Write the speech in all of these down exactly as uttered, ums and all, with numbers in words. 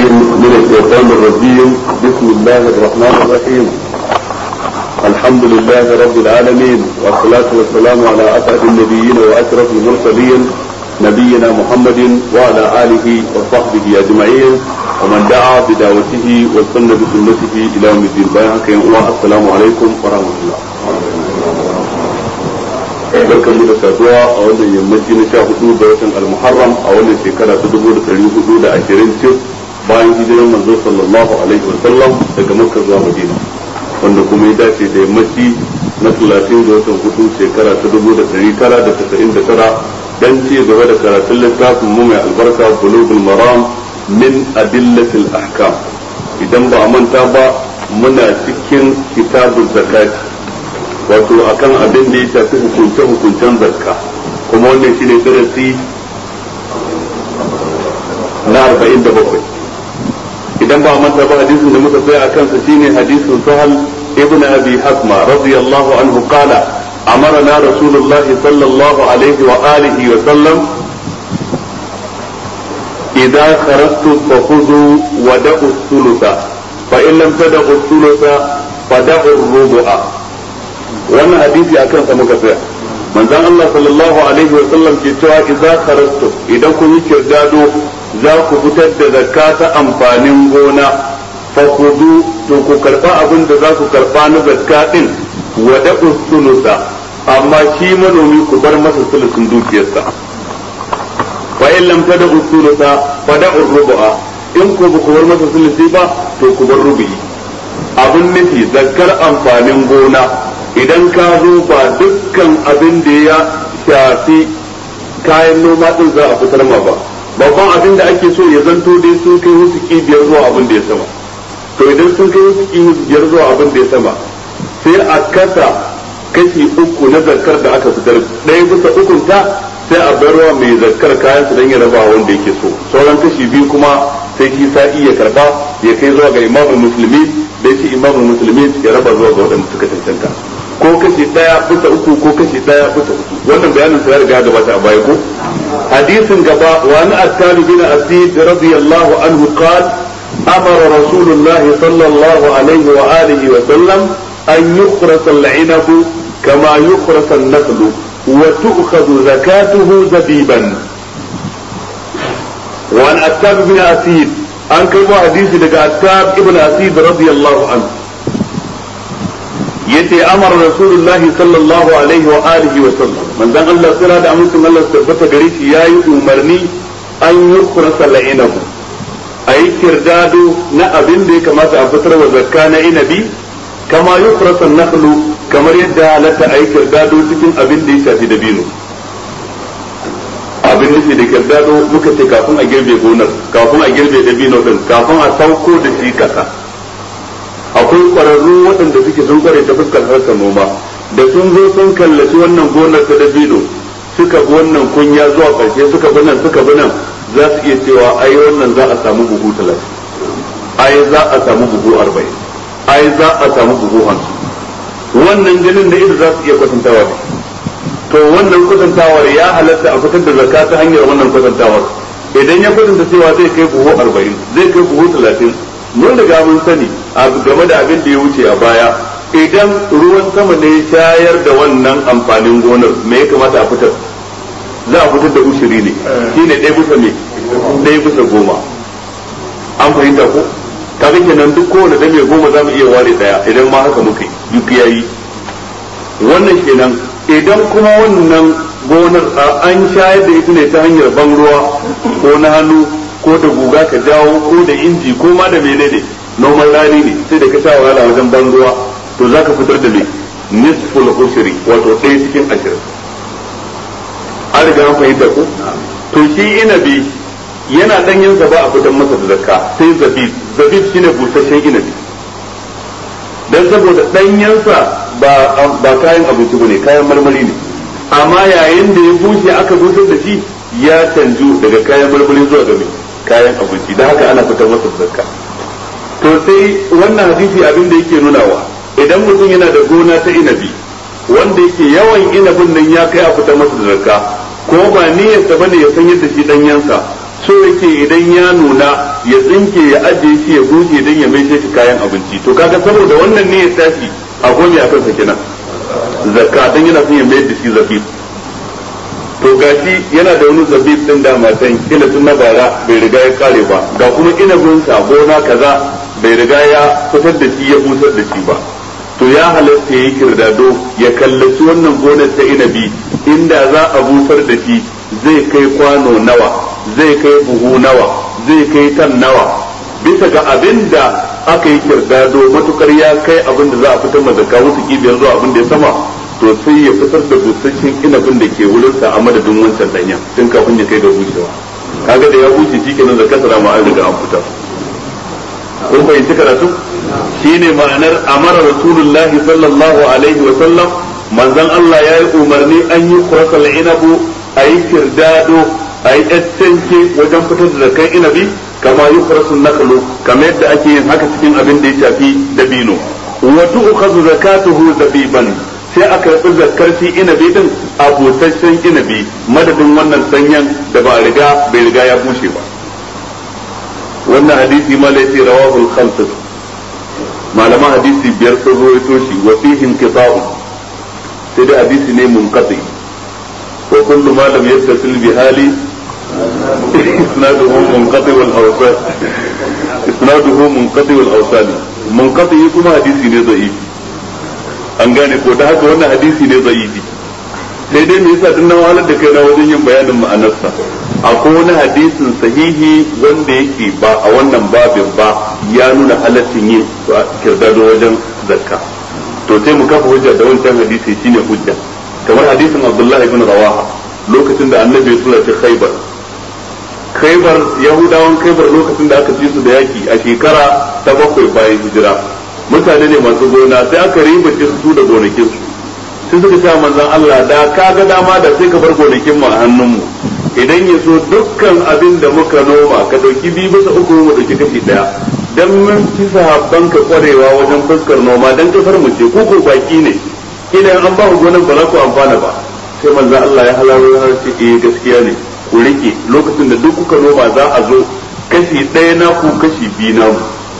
بالله من الشيطان الرجيم. بسم الله الرحمن الرحيم. الحمد لله رب العالمين، والصلاة والسلام على أسعد النبيين وأشرف المرسلين نبينا محمد وعلى آله وصحبه أجمعين ومن دعا بدعوته واستنى بسنته إلى يوم الدين. السلام عليكم ورحمة الله. barkan mu da saduwa a wannan yammaci na sha hudu ga watan al-muharram a wannan shekara ta dubu da ɗari hudu da ashirin ce bayan hijiran manzo sallallahu alaihi wa sallam daga makka zuwa madina, wanda kuma ya dace da yammaci na talatin ga watan hudu shekara ta dubu da ɗari tara da tasa'in da tara dan ci gaba da karatun littafin mu mai albarka bulugul maram min adillatil ahkam. idan ba a manta ba muna cikin kitabul zakati, wato akan abin da ya shafi hukunce-hukuncen zakka, kuma wannan shi ne darasi na arba'in da bakwai. idan ba manta ba hadisin da muka tsaya a kansa shine hadisin sahal ibn abi hasma radiyallahu anhu qala amarna rasulullahi sallallahu alaihi wa alihi wa sallam idza kharajtum fakhudhu wa da'u thulutha fa in lam tad'u thulutha fad'u ar-rubu'a. wannan hadisi akan sa muka tsaya. manzon Allah sallallahu alaihi wa sallam ke cewa idza kharajtum, idan kun yi kirdado za ku fitar da zakka ta amfanin gona, fa kudu to ku karba abin da za ku karba na zakka din wa da usulusa, amma shi manomi ku bar masa sulusun dukiyarsa. fa in lam tada usulusa fa da rubu'a, in ku ku bar masa sulusi ba to ku bar rubu'i. abin nufi zakkar amfanin gona idan ka zo ba dukkan abin da ya shafi kayan noma din za a fitar ma ba, babban abin da ake so ya zanto dai sun kai wasu biyar zuwa abin da ya sama. to idan sun kai wasu biyar zuwa abin da ya sama sai a kasa kashi uku na zakkar da aka fitar, ɗaya bisa ukun ta sai a bayarwa mai zakkar kayan su don ya raba wanda yake so, sauran kashi biyu kuma sai shi sa'i ya karba ya kai zuwa ga imamul musulmi da shi imamul musulmi ya raba zuwa ga waɗanda suka cancanta, ko kashi daya bisa uku ko kashi daya bisa uku. wannan bayanin sa ya riga gabata a baya ko. hadisin gaba wa an attab bin asid radiyallahu anhu qala amara rasulullah sallallahu alaihi wa alihi wa sallam an yukhrasa al-'inab kama yukhrasa an-nakhl wa tu'khadhu zakatuhu zabiban. wa an attab bin asid, an kai hadisi daga attab ibn asid radiyallahu anhu yace amara rasulullah sallallahu alaihi wa alihi wa sallam, manzon Allah tsira da amincin Allah tabbata gare shi yayi umarni an yukhrasa al-inabu, ayi kirdado na abin da ya kamata a fitar wa zakka na inabi, kama yukhrasa an-nakhlu, kamar yadda halatta ayi kirdado cikin abin da ya shafi dabino. abin da da kirdado muka ce kafin a girbe gonar, kafin a girbe dabino din, kafin a sauko da shi kasa. akwai ƙwararru waɗanda suke sun kware ta fuskar harkar noma, da sun zo sun kallaci wannan gonar ta dabino suka bi wannan kunya zuwa ƙarshe, suka bi nan suka bi nan, za su iya cewa ai wannan za a samu buhu talatin, ai za a samu buhu arba'in, ai za a samu buhu hamsin. wannan ganin da ido za su iya kwatantawa da to wannan kwatantawar ya halatta a fitar da zakka ta hanyar wannan kwatantawar. idan ya kwatanta cewa zai kai buhu arba'in, zai kai buhu talatin, mun riga mun sani game da abin da ya wuce a baya, idan ruwan sama ne shayar da wannan amfanin gonar me ya kamata a fitar? za a fitar da ushiri ne, shine ɗaya bisa me ɗaya bisa goma. an fahimta ko? kaga kenan duk kowane dame goma za mu iya ware ɗaya idan ma haka muka yi duk yayi. wannan kenan idan kuma wannan gonar an shayar da ita ne ta hanyar ban ruwa ko na hannu ko da guga ka jawo ko da inji ko ma da menene, noman rani ne sai da ka sha wahala wajen ban ruwa, to zaka fitar da me nisful ushri, wato ɗaya cikin ashirin. an riga an fahimta ko? to shi inabi yana danyen sa ba a fitar masa da zakka, sai zabib. zabib shine busasshen inabi, dan saboda danyen sa ba ba kayan abinci bane, kayan marmari ne, amma yayin da ya bushe aka busar da shi ya canju daga kayan marmari zuwa ga kayan abinci, da haka ana fitar masa zakka. to sai wannan hadisi abin da yake nunawa, idan mutum yana da gona ta inabi wanda yake yawan inabin nan ya kai a fitar masa zakka, ko ba niyyarsa bane ya san yadda shi danyensa, so yake idan ya nuna ya tsinke ya ajiye shi ya bushe don ya maishe shi kayan abinci to kaga saboda wannan ne ya tashi a gome a kansa kenan zakka dan yana son ya mayar da shi zabib to gashi yana da wani zabib din da matan kila tun na bara bai riga ya kare ba ga kuma inabin sa gona kaza bai riga ya fitar da shi ya busar da shi ba to ya halatta ya yi kirdado ya kallaci wannan gonar ta inabi inda za a busar da shi zai kai kwano nawa zai kai buhu nawa zai kai tan nawa bisa ga abin da aka yi kirdado matukar ya kai abin da za a fitar da zakka wasu kibiyar zuwa abin da ya sama to sai ya fitar da busasshen inabin da ke wurinsa a madadin wancan danya tun kafin ya kai ga bushewa kaga da ya bushe shi kenan zakka sara ma an riga an fitar kun fahimci karatu shine ma'anar amara rasulullah sallallahu alaihi wa sallam manzon Allah ya yi umarni an yi kurasal inabu a yi kirdado a yi tsanke wajen fitar da zakkan inabi kama yi kurasun nakalu kamar yadda ake yin haka cikin abin da ya shafi dabino wa tu'khadhu zakatuhu zabiban sai aka yi zakkar shi inabi din a busasshen inabi madadin wannan sanyan da ba riga bai riga ya bushe ba wannan hadisi ma lai rawahu al-khamsah malaman hadisi biyar sun rawaito shi wa fihi inqita'u sai da hadisi ne munqati wa kullu ma lam yattasil bi hali isnaduhu munqati wal awsal isnaduhu munqati wal awsal munqati kuma hadisi ne da'ifi an gane ko da haka wannan hadisi ne da'ifi sai dai me yasa din nan wahalar da kai na wajen yin bayanin ma'anarsa akwai wani hadisin sahihi wanda yake ba a wannan babin ba ya nuna halaccin yin kirdado wajen zakka to sai mu kafa hujja da wancan hadisi shine hujja kamar hadisin Abdullah ibn Rawaha lokacin da Annabi ya tura shi Khaybar Khaybar Yahudawan Khaybar lokacin da aka ci su da yaki a shekara ta bakwai bayan hijira mutane ne masu gona sai aka ribace su da gonakin su sai suka ce manzon Allah da ka ga dama da sai ka bar gonakin mu a hannun mu idan ya so dukkan abin da muka noma ka dauki biyu bisa uku mu dauki kashi daya dan mun ci sahabban ka kwarewa wajen fuskar noma dan kasar mu ce ko ko baki ne idan an ba ku gonan ba za ku amfana ba sai manzon Allah ya halaro har ce eh gaskiya ne ku rike lokacin da duk kuka noma za a zo kashi daya na ku kashi biyu na mu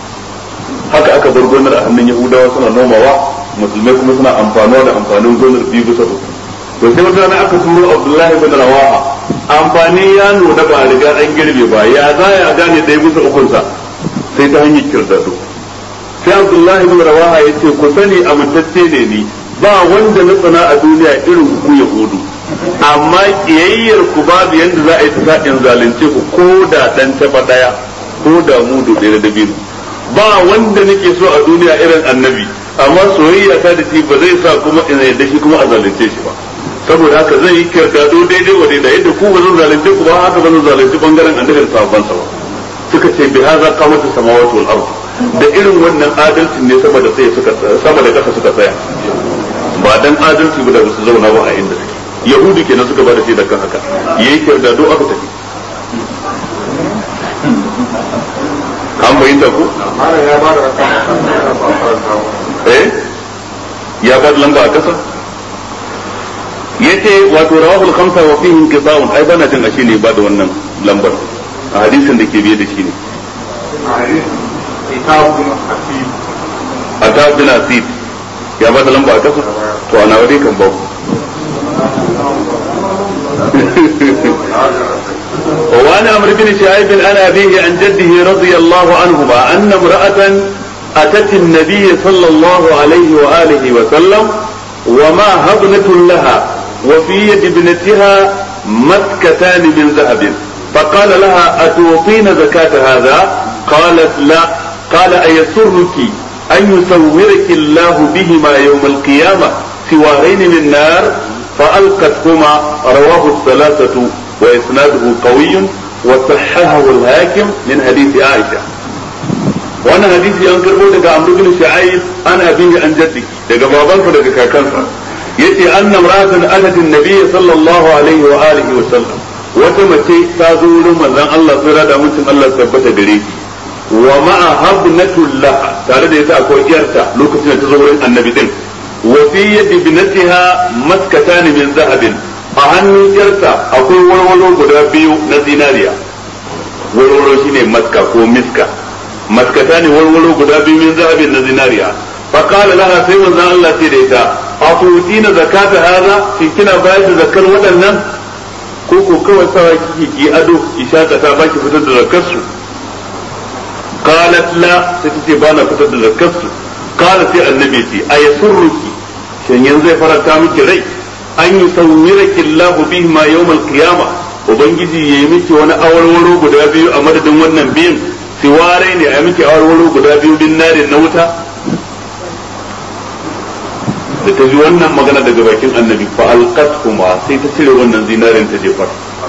haka aka bar gonar a hannun Yahudawa suna nomawa musulmai kuma suna amfanuwa da amfanin gonar biyu bisa uku to sai wata rana aka turo Abdullahi ibn Rawaha amfani ya nuna ba riga an girbe ba ya za ya gane ɗaya bisa ukunsa sai ta hanyar kirdado sai Abdullahi ibn Rawaha ya ce ku sani amintacce ne ni ba wanda na tsana a duniya irin ku Yahudu amma kiyayyar ku babu yanda za a yi ta in zalunce ku ko da dan taba daya ko da mudu ɗaya da biyu ba wanda nake so a duniya irin annabi amma soyayya ta da shi ba zai sa kuma in yarda shi kuma a zalunce shi ba saboda haka zai yi kirdado daidai wa daidai yadda ku ba zan zalunce ku ba haka ba zan zalunci bangaren annabi da sahabban sa ba suka ce bi hadha qamatu samawati wal ard da irin wannan adalcin ne sama da sai suka sama da kasa suka tsaya ba dan adalci ba da su zauna ba a inda suke yahudu kenan suka bada shi da kan haka yayi kirdado aka tafi an bayyana ku eh ya ba lamba a kasa yace wato rawahul khamsa wa fihi inqita'un ai bana jin ashe ne ba da wannan lambar a hadisin da ke biye da shi ne Atab bin Asid ya ba da lamba a kasa to ana wade kan ba وعن عمرو بن شعيب عن أبيه عن جده رضي الله عنهما أن امرأة أتت النبي صلى الله عليه وآله وسلم وما هبنة لها وفي يد ابنتها مسكتان من ذهب فقال لها أتوطين زكاة هذا قالت لا قال أيسرك أن يسورك الله بهما يوم القيامة سوارين من نار فألقتهما رواه الثلاثة وإسناده قوي وصححه الحاكم من حديث عائشة وانا حديث أنكر بودك عمرو بن شعيب أنا أبيه عن جدك دقى بابانك دقى كاكنسا يتي أن امرأة أتت النبي صلى الله عليه وآله وسلم وتمتي تازور من الله صلى الله ثبت دريك ومع هبنة لها تعالى ديتا أكو إيرتا لوكسنا تزور النبي دين وفي يد ابنتها مسكتان من ذهب a hannun yarta akwai walwalo guda biyu na zinariya warwaro shine maska ko miska maskata ne warwaro guda biyu min zahabin na zinariya fa qala laha sai manzon Allah ce da ita afutina zakata hada shi kina bayar da zakar waɗannan ko ko kawai sawa kike ki ado ishaka ta baki fitar da zakar su qalat la sai tace ba na fitar da zakar su qala sai annabi ce ayasurruki shin yanzu zai faranta miki rai an yi sawwiraki Allah bihi ma yawm al-qiyamah ubangiji yayi miki wani awarwaro guda biyu a madadin wannan biyin siware ne a miki awarwaro guda biyu bin nare na wuta da ta ji wannan magana daga bakin annabi fa alqathuma sai ta cire wannan zinarin ta jefar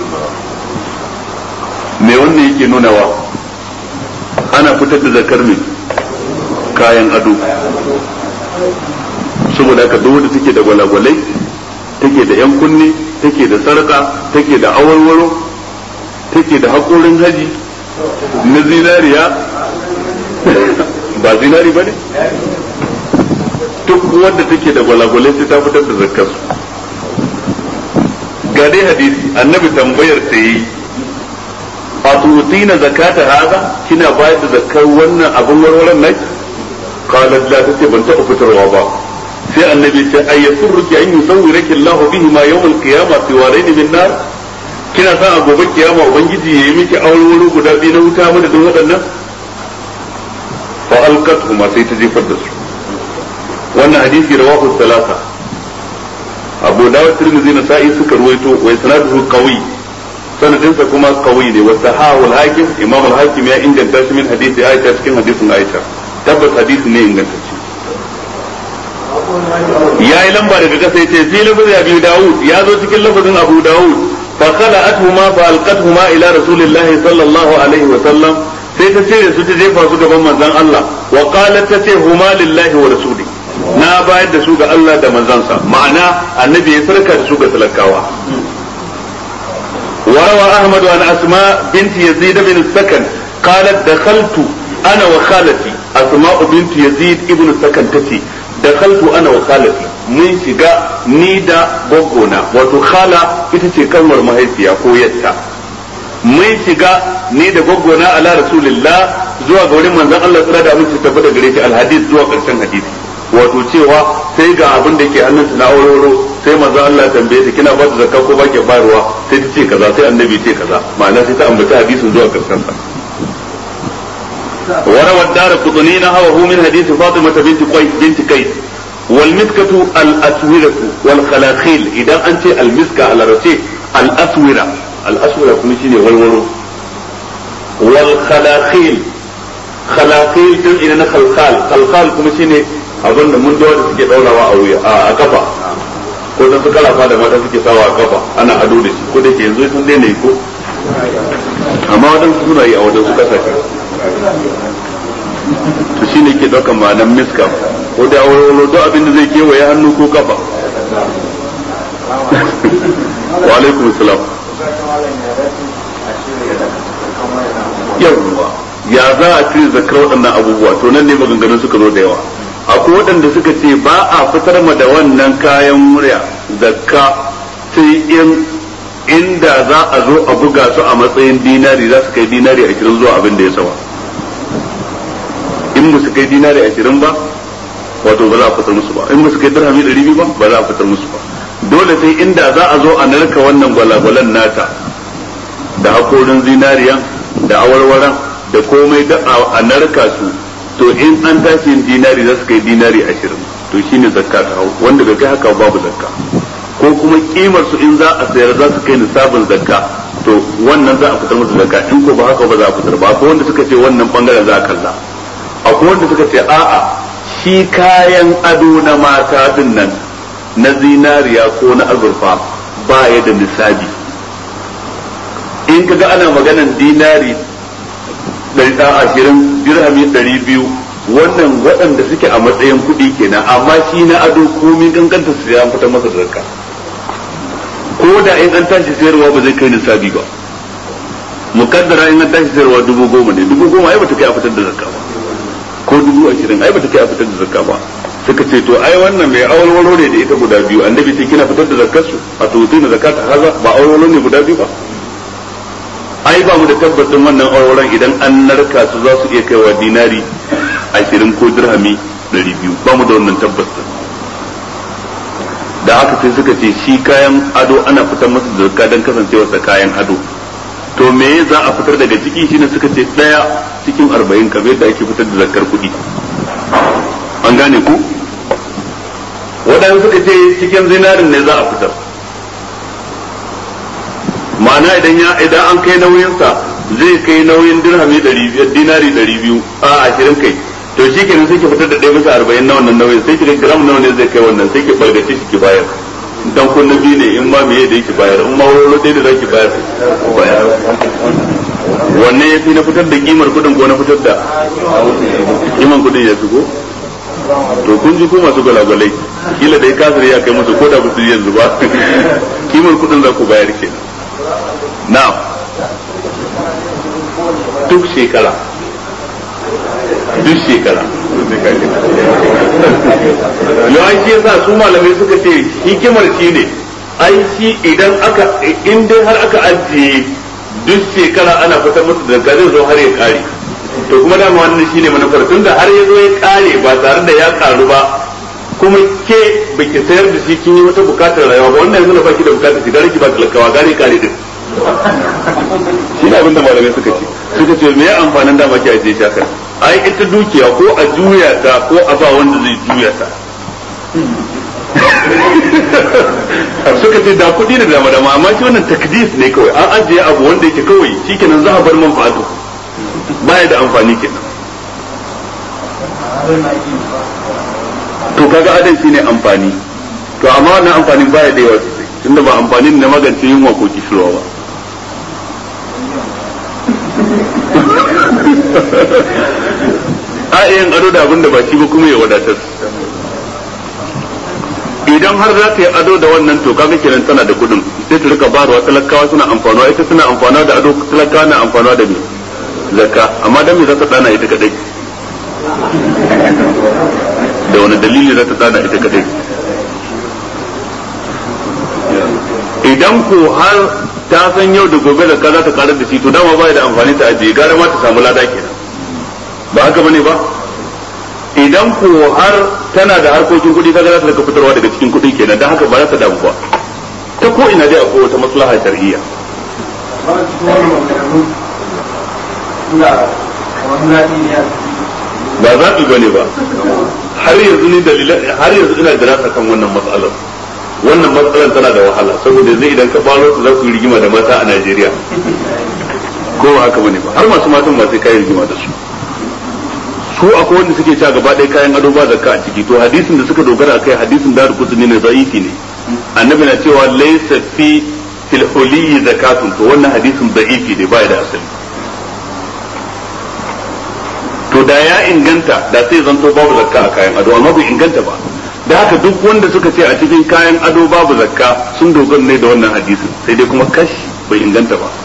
me wannan yake nunawa ana fitar da zakar mai kayan ado saboda haka duk wanda take da gwalagwalai take da yan kunne take da sarka take da awarwaro take da hakorin haji na zinariya ba zinari ba ne duk wanda take da gwalagwalai sai ta fitar da zakkar su ga dai hadisi annabi tambayar ta yi a tutina zakata haza kina bayar da zakkar wannan abin warwaran nan qalat la tace ban taɓa fitarwa ba sai annabi ce ay yasurruki an yusawwiraki Allah bihi ma yawm al-qiyamah fi warayn min nar kina san a gobe kiyama ubangiji yayi miki aurewuro guda biyu na wuta mu da duk waɗannan fa alqatuhuma sai ta jefar da su wannan hadisi rawahu thalatha Abu Dawud Tirmidhi na Sa'i suka ruwaito wa sanaduhu qawi sanadinsa kuma qawi ne wa sahahu al-Hakim Imam al-Hakim ya inganta shi min hadisi Aisha cikin hadisin Aisha tabbas hadisi ne ingantacce ya yi lamba daga kasa yace fi lafazin Abu Dawud ya zo cikin lafazin Abu Dawud fa khala'atuhuma fa alqatuhuma ila rasulillahi sallallahu alaihi wa sallam sai ta cire su ta jefa su gaban manzon Allah wa qalat ta ce huma lillahi wa rasuli na bayar da su ga Allah da manzansa ma'ana annabi ya sarka da su ga talakawa وروى أحمد عن أسماء بنت يزيد بن السكن قالت دخلت أنا وخالتي أسماء بنت يزيد ابن السكن تتي دخلت أنا وخالتي من شقا نيدا بوغونا وتخالى إتتي كمر مهيسيا قويتا من شقا نيدا بوغونا على رسول الله زوا قولي من ذا الله سرادة من ستفاد قريش الحديث زوا قرشان حديث wato cewa sai ga abin da ke hannunta na auroro sai manzo Allah tambaye ta kina ba ta zakka ko ba ke bayarwa sai ta ce kaza sai annabi ce kaza ma'ana sai ta ambaci hadisin zuwa karshen sa وروى الدار قطني نحوه من حديث فاطمة بنت قيس بنت قيس والمسكة الأسورة والخلاخيل إذا أنت المسكة على رأسي الأسورة الأسورة كم شيء والورو والخلاخيل خلاخيل تم إلى خلخال خلخال كم شيء abin da mun da wanda suke daurawa a wuya a kafa ko dan su kalafa da mata suke sawa a kafa ana ado da shi ko da ke yanzu sun daina yi ko amma wadansu suna yi a wadansu kasashe to shine ke daukan ma'anar miska ko da aure duk abin da zai kewaye hannu ko kafa wa alaikum salam yawwa ya za a cire zakar waɗannan abubuwa to nan ne maganganun suka zo da yawa akwai waɗanda suka ce ba a fitar ma da wannan kayan murya zakka sai in inda za a zo a buga su a matsayin dinari za su kai dinari ashirin zuwa abin da ya sawa in ba su kai dinari ashirin ba wato ba za a fitar musu ba in ba su kai dirhami ɗari biyu ba ba za a fitar musu ba dole sai inda za a zo a narka wannan gwalagwalan nata da hakorin zinariyan da awarwaran da komai da a narka su to in an tashi yin dinari za su kai dinari ashirin to shine zakka ta hau wanda ga kai haka babu zakka ko kuma kimar su in za a sayar za su kai nisabin zakka to wannan za a fitar musu zakka in ko ba haka ba za a fitar ba akwai wanda suka ce wannan bangaren za a kalla akwai wanda suka ce a'a shi kayan ado na mata din nan na zinariya ko na azurfa ba ya da nisabi in kaga ana maganan dinari ɗari ashirin dirhami ɗari biyu wannan waɗanda suke a matsayin kuɗi kenan amma shi na ado komi kankanta su ya fitar masa da zakka ko da in an tashi sayarwa ba zai kai nisabi ba mukaddara in an tashi sayarwa dubu goma ne dubu goma ai bata kai a fitar da zakka ba ko dubu ashirin ai bata kai a fitar da zakka ba suka ce to ai wannan mai awarwaro ne da ita guda biyu annabi ce kina fitar da zakkar su a to na zakata haza ba awarwaro ne guda biyu ba ai ba mu da tabbacin wannan auren idan an narka su za su iya kaiwa dinari ashirin ko dirhami ɗari biyu, ba mu da wannan tabbacin. Da haka sai suka ce shi kayan ado ana fitar masa da zakka don kasancewarsa kayan ado. To me za a fitar daga ciki shine suka ce ɗaya cikin arba'in kamar yadda ake fitar da zakkar kuɗi. An gane ku? Waɗansu suka ce cikin zinarin ne za a fitar. Ma'ana idan ya idan an kai nauyinsa zai kai nauyin dirhami ɗari biyar dinari ɗari biyu a ashirin kai. To shi kenan sai ki fitar da ɗaya bisa arba'in na wannan nauyin sai ki ga gram nawa ne zai kai wannan sai ki bargace shi ki bayar. Dan kun nabi ne in ma meye da yake bayar in ma wuro ɗaya da zaki bayar bayar. Wanne ya fi na fitar da kimar kuɗin ko na fitar da kiman kuɗin ya fi ko? To kun ji ko masu gwalagwalai kila dai kasar ya kai musu ko da ba su yanzu ba kimar kuɗin za ku bayar kenan. Na'am. Duk shekara. Duk shekara. Yau ai shi yasa su malamai suka ce hikimar shi ne ai shi idan aka in dai har aka ajiye duk shekara ana fitar musu da zai zo har ya kare. To kuma dama wannan shine manufar tunda har ya zo ya kare ba tare da ya karu ba kuma ke baki sayar da shi kin yi wata bukatar rayuwa ba wannan yanzu na baki da bukatar shi gare ki ba talakawa gare kare din. Shi ne abinda malamai suka ce suka ce me ya amfanin da baki ajiye shakar ai ita dukiya ko a juya ta ko a ba wanda zai juya ta. Suka ce da kuɗi da dama dama amma shi wannan takdis ne kawai an ajiye abu wanda yake kawai shikenan za a bar manfa'atu baya da amfani kenan. To kaga adan shine amfani to amma wannan amfanin baya da yawa sosai tunda ba amfanin na magance yunwa ko kishirwa ba. A yin ado da abin da ba shi ba kuma ya wadatar. Idan har za ta yi ado da wannan to kaga kenan tana da kudin sai ta rika barwa talakawa suna amfanuwa ita suna amfanuwa da ado talakawa na amfanuwa da me zakka amma dan me za ta dana ita kadai da wani dalili za ta dana ita kadai. Idan ko har ta san yau da gobe zakka za ta karar da shi to dama ba da amfani ta ajiye gara ma ta samu lada kenan ba haka bane ba. Idan ko har tana da harkokin kuɗi kaga za ta rika fitarwa daga cikin kuɗi kenan dan haka ba za ta damu ba ta ko ina dai akwai wata maslaha shar'iyya. Ba zaɓi bane ba har yanzu ni dalilan har yanzu ina dirasa kan wannan matsalar. Wannan matsalar tana da wahala saboda yanzu idan ka faro su za su yi rigima da mata a Najeriya ko ba haka bane ba har masu matan ba sai kai rigima da su. Su akwai wanda suke cewa gaba ɗaya kayan ado ba zakka a ciki to hadisin da suka dogara akai hadisin da rukutsuni ne da'ifi ne. Annabi na cewa laysa fi fil huliyyi zakatun to wannan hadisin da'ifi ne ba da asali. To da ya inganta da sai zanto babu zakka a kayan ado amma bai inganta ba. Da haka duk wanda suka ce a cikin kayan ado babu zakka sun dogara ne da wannan hadisin sai dai kuma kash bai inganta ba.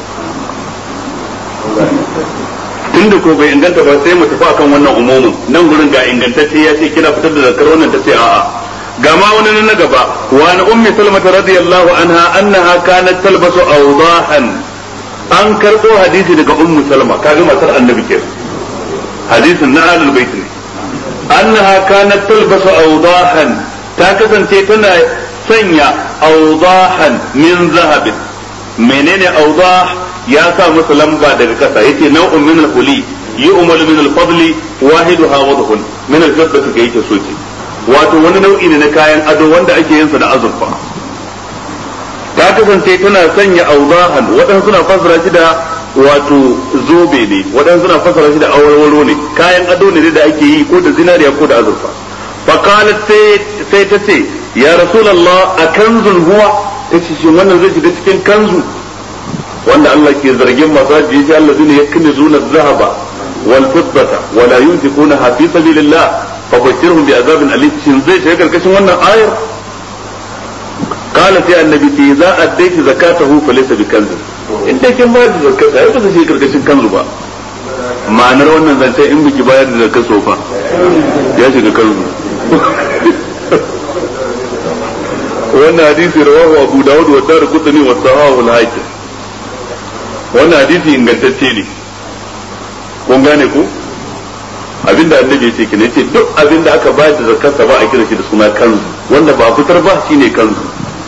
Tunda ko bai inganta ba sai mu tafi akan wannan umumin nan gurin ga ingantacce ya ce kina fitar da zakkar wannan ta ce a'a. Ga ma wani na gaba wa an ummi salmata radiyallahu anha annaha kanat talbasu awdahan an karbo hadisi daga ummu salma kaga matar annabi kenan hadisin na ahlul bait ne annaha kanat talbasu awdahan ta kasance tana sanya awdahan min zahabin menene awdah ya sa masa lamba daga kasa yace nau'un min al-huli yu'mal min al-fadli wahiduha wadhun min al-fiddati kai yake soke wato wani nau'i ne na kayan ado wanda ake yin sa da azurfa ta kasance tana sanya awdahan wadansu suna fasara shi da wato zobe ne wadansu suna fasara shi da awarwaro ne kayan ado ne da ake yi ko da zinariya ko da azurfa fa qalat sai ta ce ya rasulullah akanzun huwa tace shi wannan zai shiga cikin kanzu wanda Allah ke zargin masu hajji yace allazina yaknizuna adh-dhahaba wal fiddata wa la yunfiquna fi sabilillah fa bashirhum bi azabin alim shin zai shiga karkashin wannan ayar qala sai annabi ce za addaiti zakatahu fa laysa bi kanz in dai kin bayar da zakata ai ba zai shiga karkashin kanzu ba ma'anar wannan zance in biki bayar da zakat sofa ya shiga kanzu wannan hadisi rawahu abu dawud wa darqutni wa sahahu al-hakim wannan hadisi ingantacce ne kun gane ku abinda annabi ya ce kine ce duk abinda aka bayar da zakarsa ba a kira shi da suna kanzu wanda ba fitar ba shine kanzu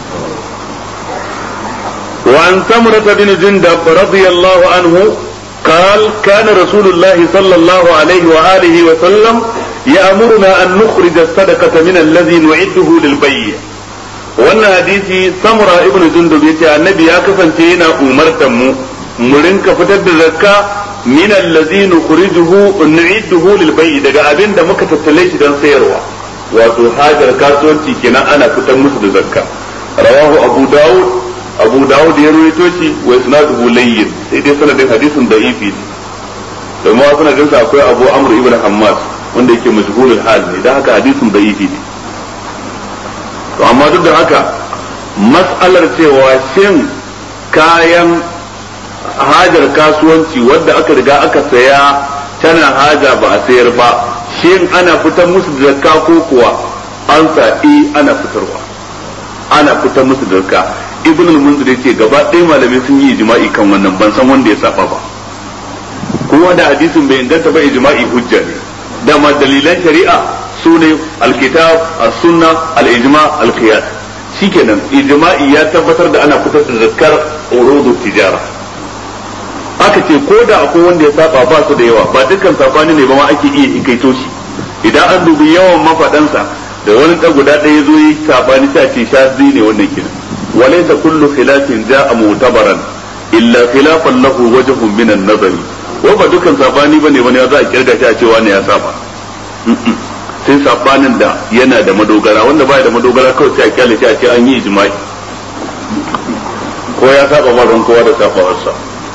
وعن سمرة بن جندب رضي الله عنه قال كان رسول الله صلى الله عليه وآله وسلم يأمرنا أن نخرج الصدقة من الذي نعده للبيع wannan hadisi samura ibn jundub yace annabi ya kasance yana umartan mu mu rinka fitar da zakka min allazi nukhrijuhu nu'idduhu lil bay' daga abin da muka tattale shi dan sayarwa wato hajar kasuwanci kenan ana fitar musu da zakka rawahu abu daud abu daud ya rawaito shi wa isnaduhu layyin sai dai sanadin hadisin da'ifi ne domin a sanadin sa akwai abu amr ibn hammad wanda yake majhulul hal ne dan haka hadisin da'ifi ne to amma duk da haka mas'alar cewa shin kayan hajar kasuwanci wadda aka riga aka saya tana haja ba a sayar ba shin ana fitar musu da zakka ko kuwa an sa eh ana fitarwa ana fitar musu da zakka ibn al-munzir yace gaba ɗaya malamai sun yi ijma'i kan wannan ban san wanda ya saba ba kuma da hadisin bai inganta ba ijma'i hujja ne dama dalilan shari'a sune alkitab as-sunna al-ijma' al-qiyas shikenan ijma'i ya tabbatar da ana fitar da zakkar urudu tijara aka ce ko da akwai wanda ya saba ba su da yawa ba dukkan sabani ne ba ma ake iya hikaito shi idan an dubi yawan mafadansa da wani ta guda ɗaya zo yi sabani sai ce shazi ne wannan kenan walaysa kullu khilafin ja'a mu'tabaran illa khilafan lahu wajhun min an-nazari wa ba dukkan sabani bane wani za a kirga shi a cewa ne ya saba sai sabanin da yana da madogara wanda baya da madogara kawai sai a kyale shi a ce an yi ijma'i ko ya saba ma ran kowa da sabawarsa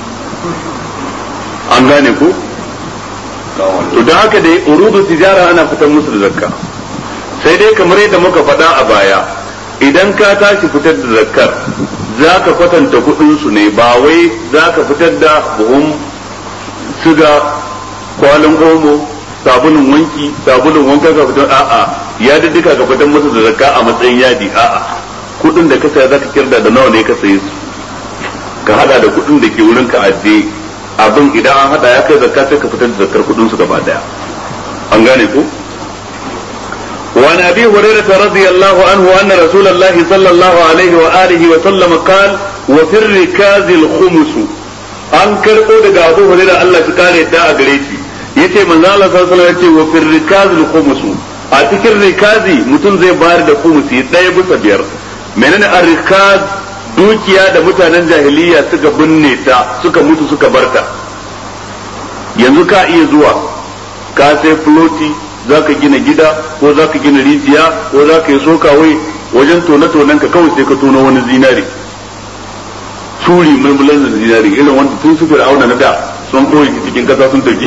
an gane ku to da haka dai urudu tijara ana fitar musu da zakka sai dai kamar yadda muka faɗa a baya idan ka tashi fitar da zakkar za ka kwatanta kuɗin su ne ba wai za ka fitar da buhun suga kwalin omo sabulun wanki sabulun wanka ka fitar a'a ya duka ka fitar musu da zakka a matsayin yadi a'a kuɗin da ka saya za ka kirda da nawa ne ka saye su ka hada da kuɗin da ke wurin ka ajiye abin idan an hada ya kai zakka sai ka fitar da zakkar kuɗin su gaba daya an gane ko وعن ابي هريره رضي الله عنه ان رسول الله صلى الله عليه واله وسلم قال وفي الركاز الخمس an karɓo daga abu hurairah Allah ya kare da a gare shi yace manzo Allah sallallahu alaihi wasallam yace wa fir rikaz al khums a cikin rikazi mutum zai bayar da khumsi ɗaya bisa biyar menene ar rikaz dukiya da mutanen jahiliya suka binne ta suka mutu suka barta yanzu ka iya zuwa ka sai floti zaka gina gida ko zaka gina rijiya ko zaka yi sokawai wajen tone-tonen ka kawai sai ka tono wani zinari turi mulmulan da zinari irin wanda tun su fir'auna na da sun koyi cikin kasa sun tafi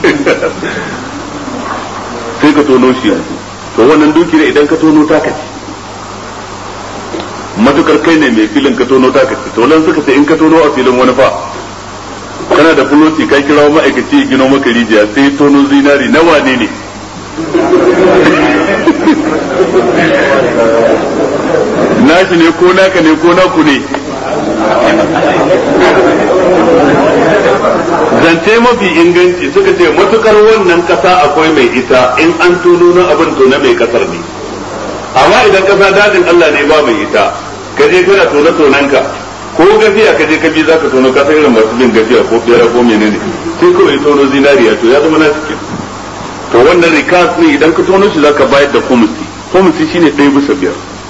sai ka tono shi to wannan dukiyar idan ka tono ta kaci matukar kai ne mai filin ka tono ta kaci to lan suka sai in ka tono a filin wani fa kana da fuloti ka kira ma'aikaci ya gino maka rijiya sai tono zinari na wane ne nashi ne ko naka ne ko naku ne zance mafi inganci suka ce matukar wannan kasa akwai mai ita in an tono na abin to na mai kasar ne amma idan kasa dajin Allah ne ba mai ita ka je kana tona tonanka ko gafiya ka je ka bi zaka tono kasa irin masu bin gafiya ko bera ko menene sai kawai tono zinariya to ya zama na cikin to wannan rikas ne idan ka tono shi zaka bayar da kumusi kumusi shine ɗaya bisa biyar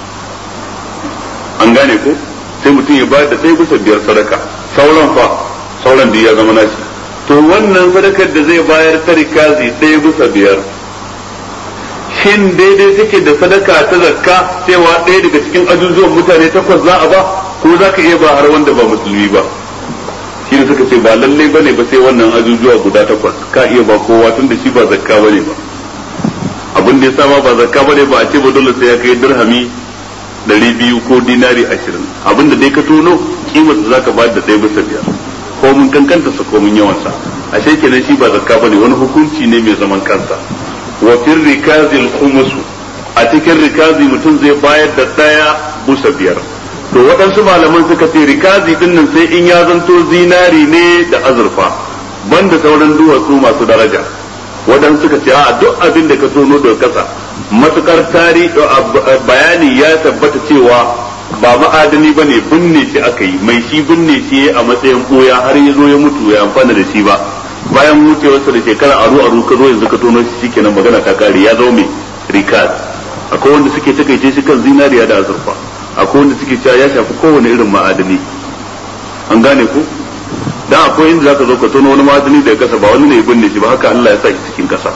an gane ko sai mutum ya bayar da ɗaya bisa biyar sadaka sauran fa sauran da ya zama nashi to wannan sadakar da zai bayar ta rikazi ɗaya bisa biyar shin daidai take da sadaka ta zakka cewa ɗaya daga cikin ajujuwan mutane takwas za a ba ko za ka iya ba har wanda ba musulmi ba shi ne suka ce ba lallai bane ba sai wannan ajujuwa guda takwas ka iya ba kowa tun da shi ba zakka bane ba abin da ya sama ba zakka bane ba a ce ba dole sai ya kai dirhami ɗari biyu ko dinari ashirin abin da dai ka tono kimar za ka bayar da ɗaya bisa biyar ko mun kankanta sa ko mun yawansa a kenan shi ba zakka bane wani hukunci ne mai zaman kansa wa fir rikazil khumus a cikin rikazi mutum zai bayar da ɗaya bisa biyar to waɗansu malaman suka ce rikazi din nan sai in ya zanto zinari ne da azurfa banda sauran duwatsu masu daraja. waɗansu suka ce a duk abin da ka tono da kasa matukar tari bayani ya tabbata cewa ba ma'adani ba ne binne shi aka yi mai shi binne shi a matsayin ɓoya har ya zo ya mutu ya amfana da shi ba bayan mutuwarsa da shekara aru aru ka zo yanzu ka tono shi shikenan magana ta kare ya zo mai rikaz. akwai wanda suke takaice shi kan zinariya da azurfa akwai wanda suke cewa ya shafi kowane irin ma'adani an gane ku dan akwai inda zaka zo ka tono wani ma'adani da kasa ba wani ne ya binne shi ba haka Allah ya sa shi cikin kasa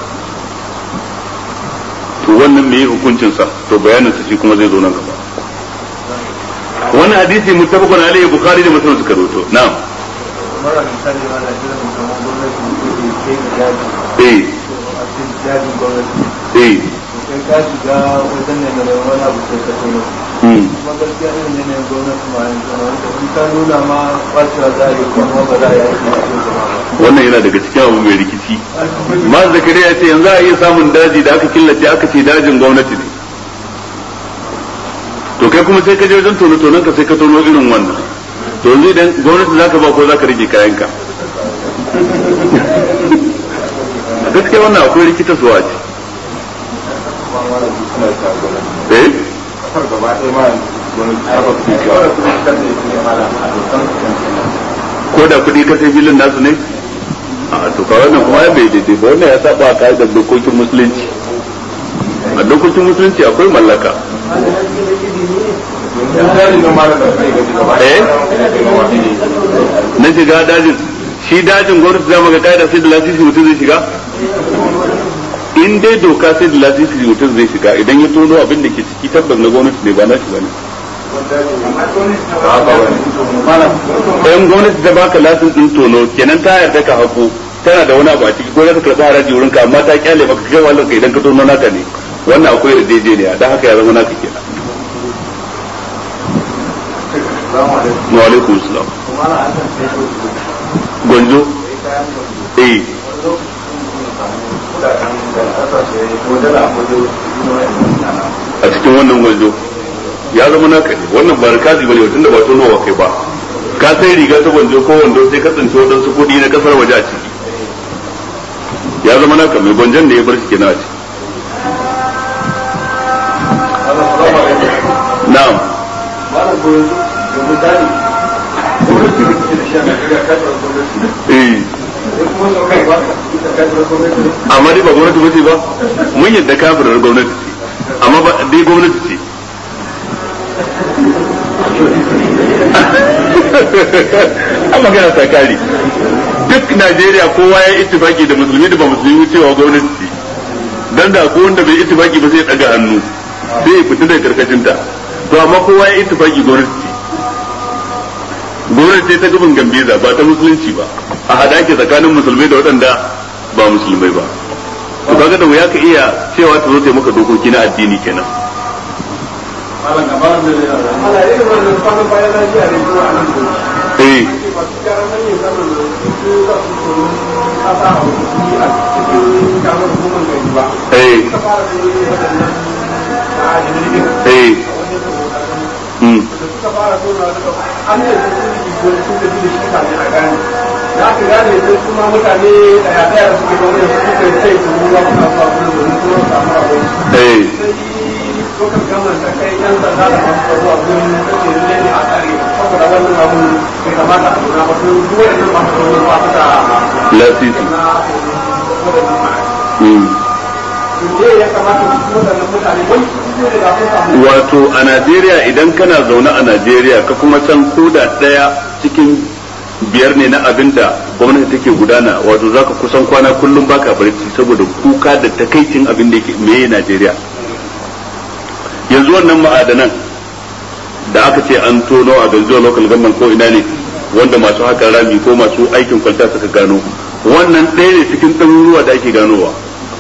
to wannan me hukuncin sa to bayanin sa shi kuma zai zo nan gaba. wannan hadisi muttafaqun alayhi bukhari da muslim suka rawaito na'am eh eh sai ka shiga wajen ne da wani abu sai ka tono kuma gaskiya irin ne ne gwamnati ma yanzu wanda in ka nuna ma kwacewa za a yi kuma ba za a yi aiki wannan yana daga cikin abu mai rikici ma zakariya ya ce yanzu a iya samun daji da aka killace aka ce dajin gwamnati ne to kai kuma sai ka je wajen tono tonon ka sai ka tono irin wannan to yanzu idan gwamnati zaka ba ko zaka rike kayanka gaskiya wannan akwai rikita zuwa ce eh ko da kudi ka sai filin nasu ne a to ka wannan kuma ya bai daidai ba wannan ya saba ka'idar dokokin musulunci a dokokin musulunci akwai mallaka eh na shiga dajin shi dajin gwamnati za mu ga ka'ida sai da lasisi mutum zai shiga in dai doka sai da lasisi mutum zai shiga idan ya tono abin da ke ciki tabbas na gwamnati ne ba na shi bane ɗayan gwamnati ta baka lasin ɗin tono kenan ta yarda ka hako tana da wani abu a ciki ko za ta karɓi haraji wurin ka amma ta kyale maka kai wallan ka idan ka tono naka ne wannan akwai da daidai ne dan haka ya zama naka kenan. wa alaikum salam gonjo eh a cikin wannan gwanjo ya zama naka ne wannan ba rikazi bane tun da ba tonowa kai ba ka sai riga ta gwanjo ko wando sai ka tsinci wadansu kudi na kasar waje a ciki ya zama naka mai gwanjon da ya bar shi kenan a ciki. na'am eh amma dai ba gwamnati ba ce ba mun yadda kafirar gwamnati ce amma ba dai gwamnati ce an magana ta kare duk Najeriya kowa ya ittifaki da musulmi da ba musulmi cewa gwamnati ce dan da ko wanda bai ittifaki ba sai ya daga hannu sai ya fita daga karkashin ta to amma kowa ya ittifaki gwamnati ce gwamnati ce ta gaban Gambiza ba ta musulunci ba a hada ke tsakanin musulmai da waɗanda ba musulmai ba to kaga da wuya ka iya cewa ta zo ta maka dokoki na addini kenan. eh eh eh mm suka fara tona daga an yi sun yi sun da shi kafin a gane da aka gane sai kuma mutane da ya daya suke gwamnati su suka yi sai su ruwa kuma su abu da wani kuma samu abu sai lokacin gama ta kai yan sanda da masu tsaro a gurin kace lalle ne a tsare saboda wannan abu bai kamata a tona ba sai duk wani masu tsaro ba su da lasisi wato a Najeriya idan kana zaune a Najeriya ka kuma san koda daya cikin biyar ne na abinda gwamnati take gudana wato zaka kusan kwana kullum baka barci saboda kuka da takaicin abin da yake meye Najeriya yanzu wannan ma'adanan da aka ce an tono a Ganjo local government ko ina ne wanda masu hakan rami ko masu aikin kwalta suka gano wannan ɗaya ne cikin ɗaruruwa da ake ganowa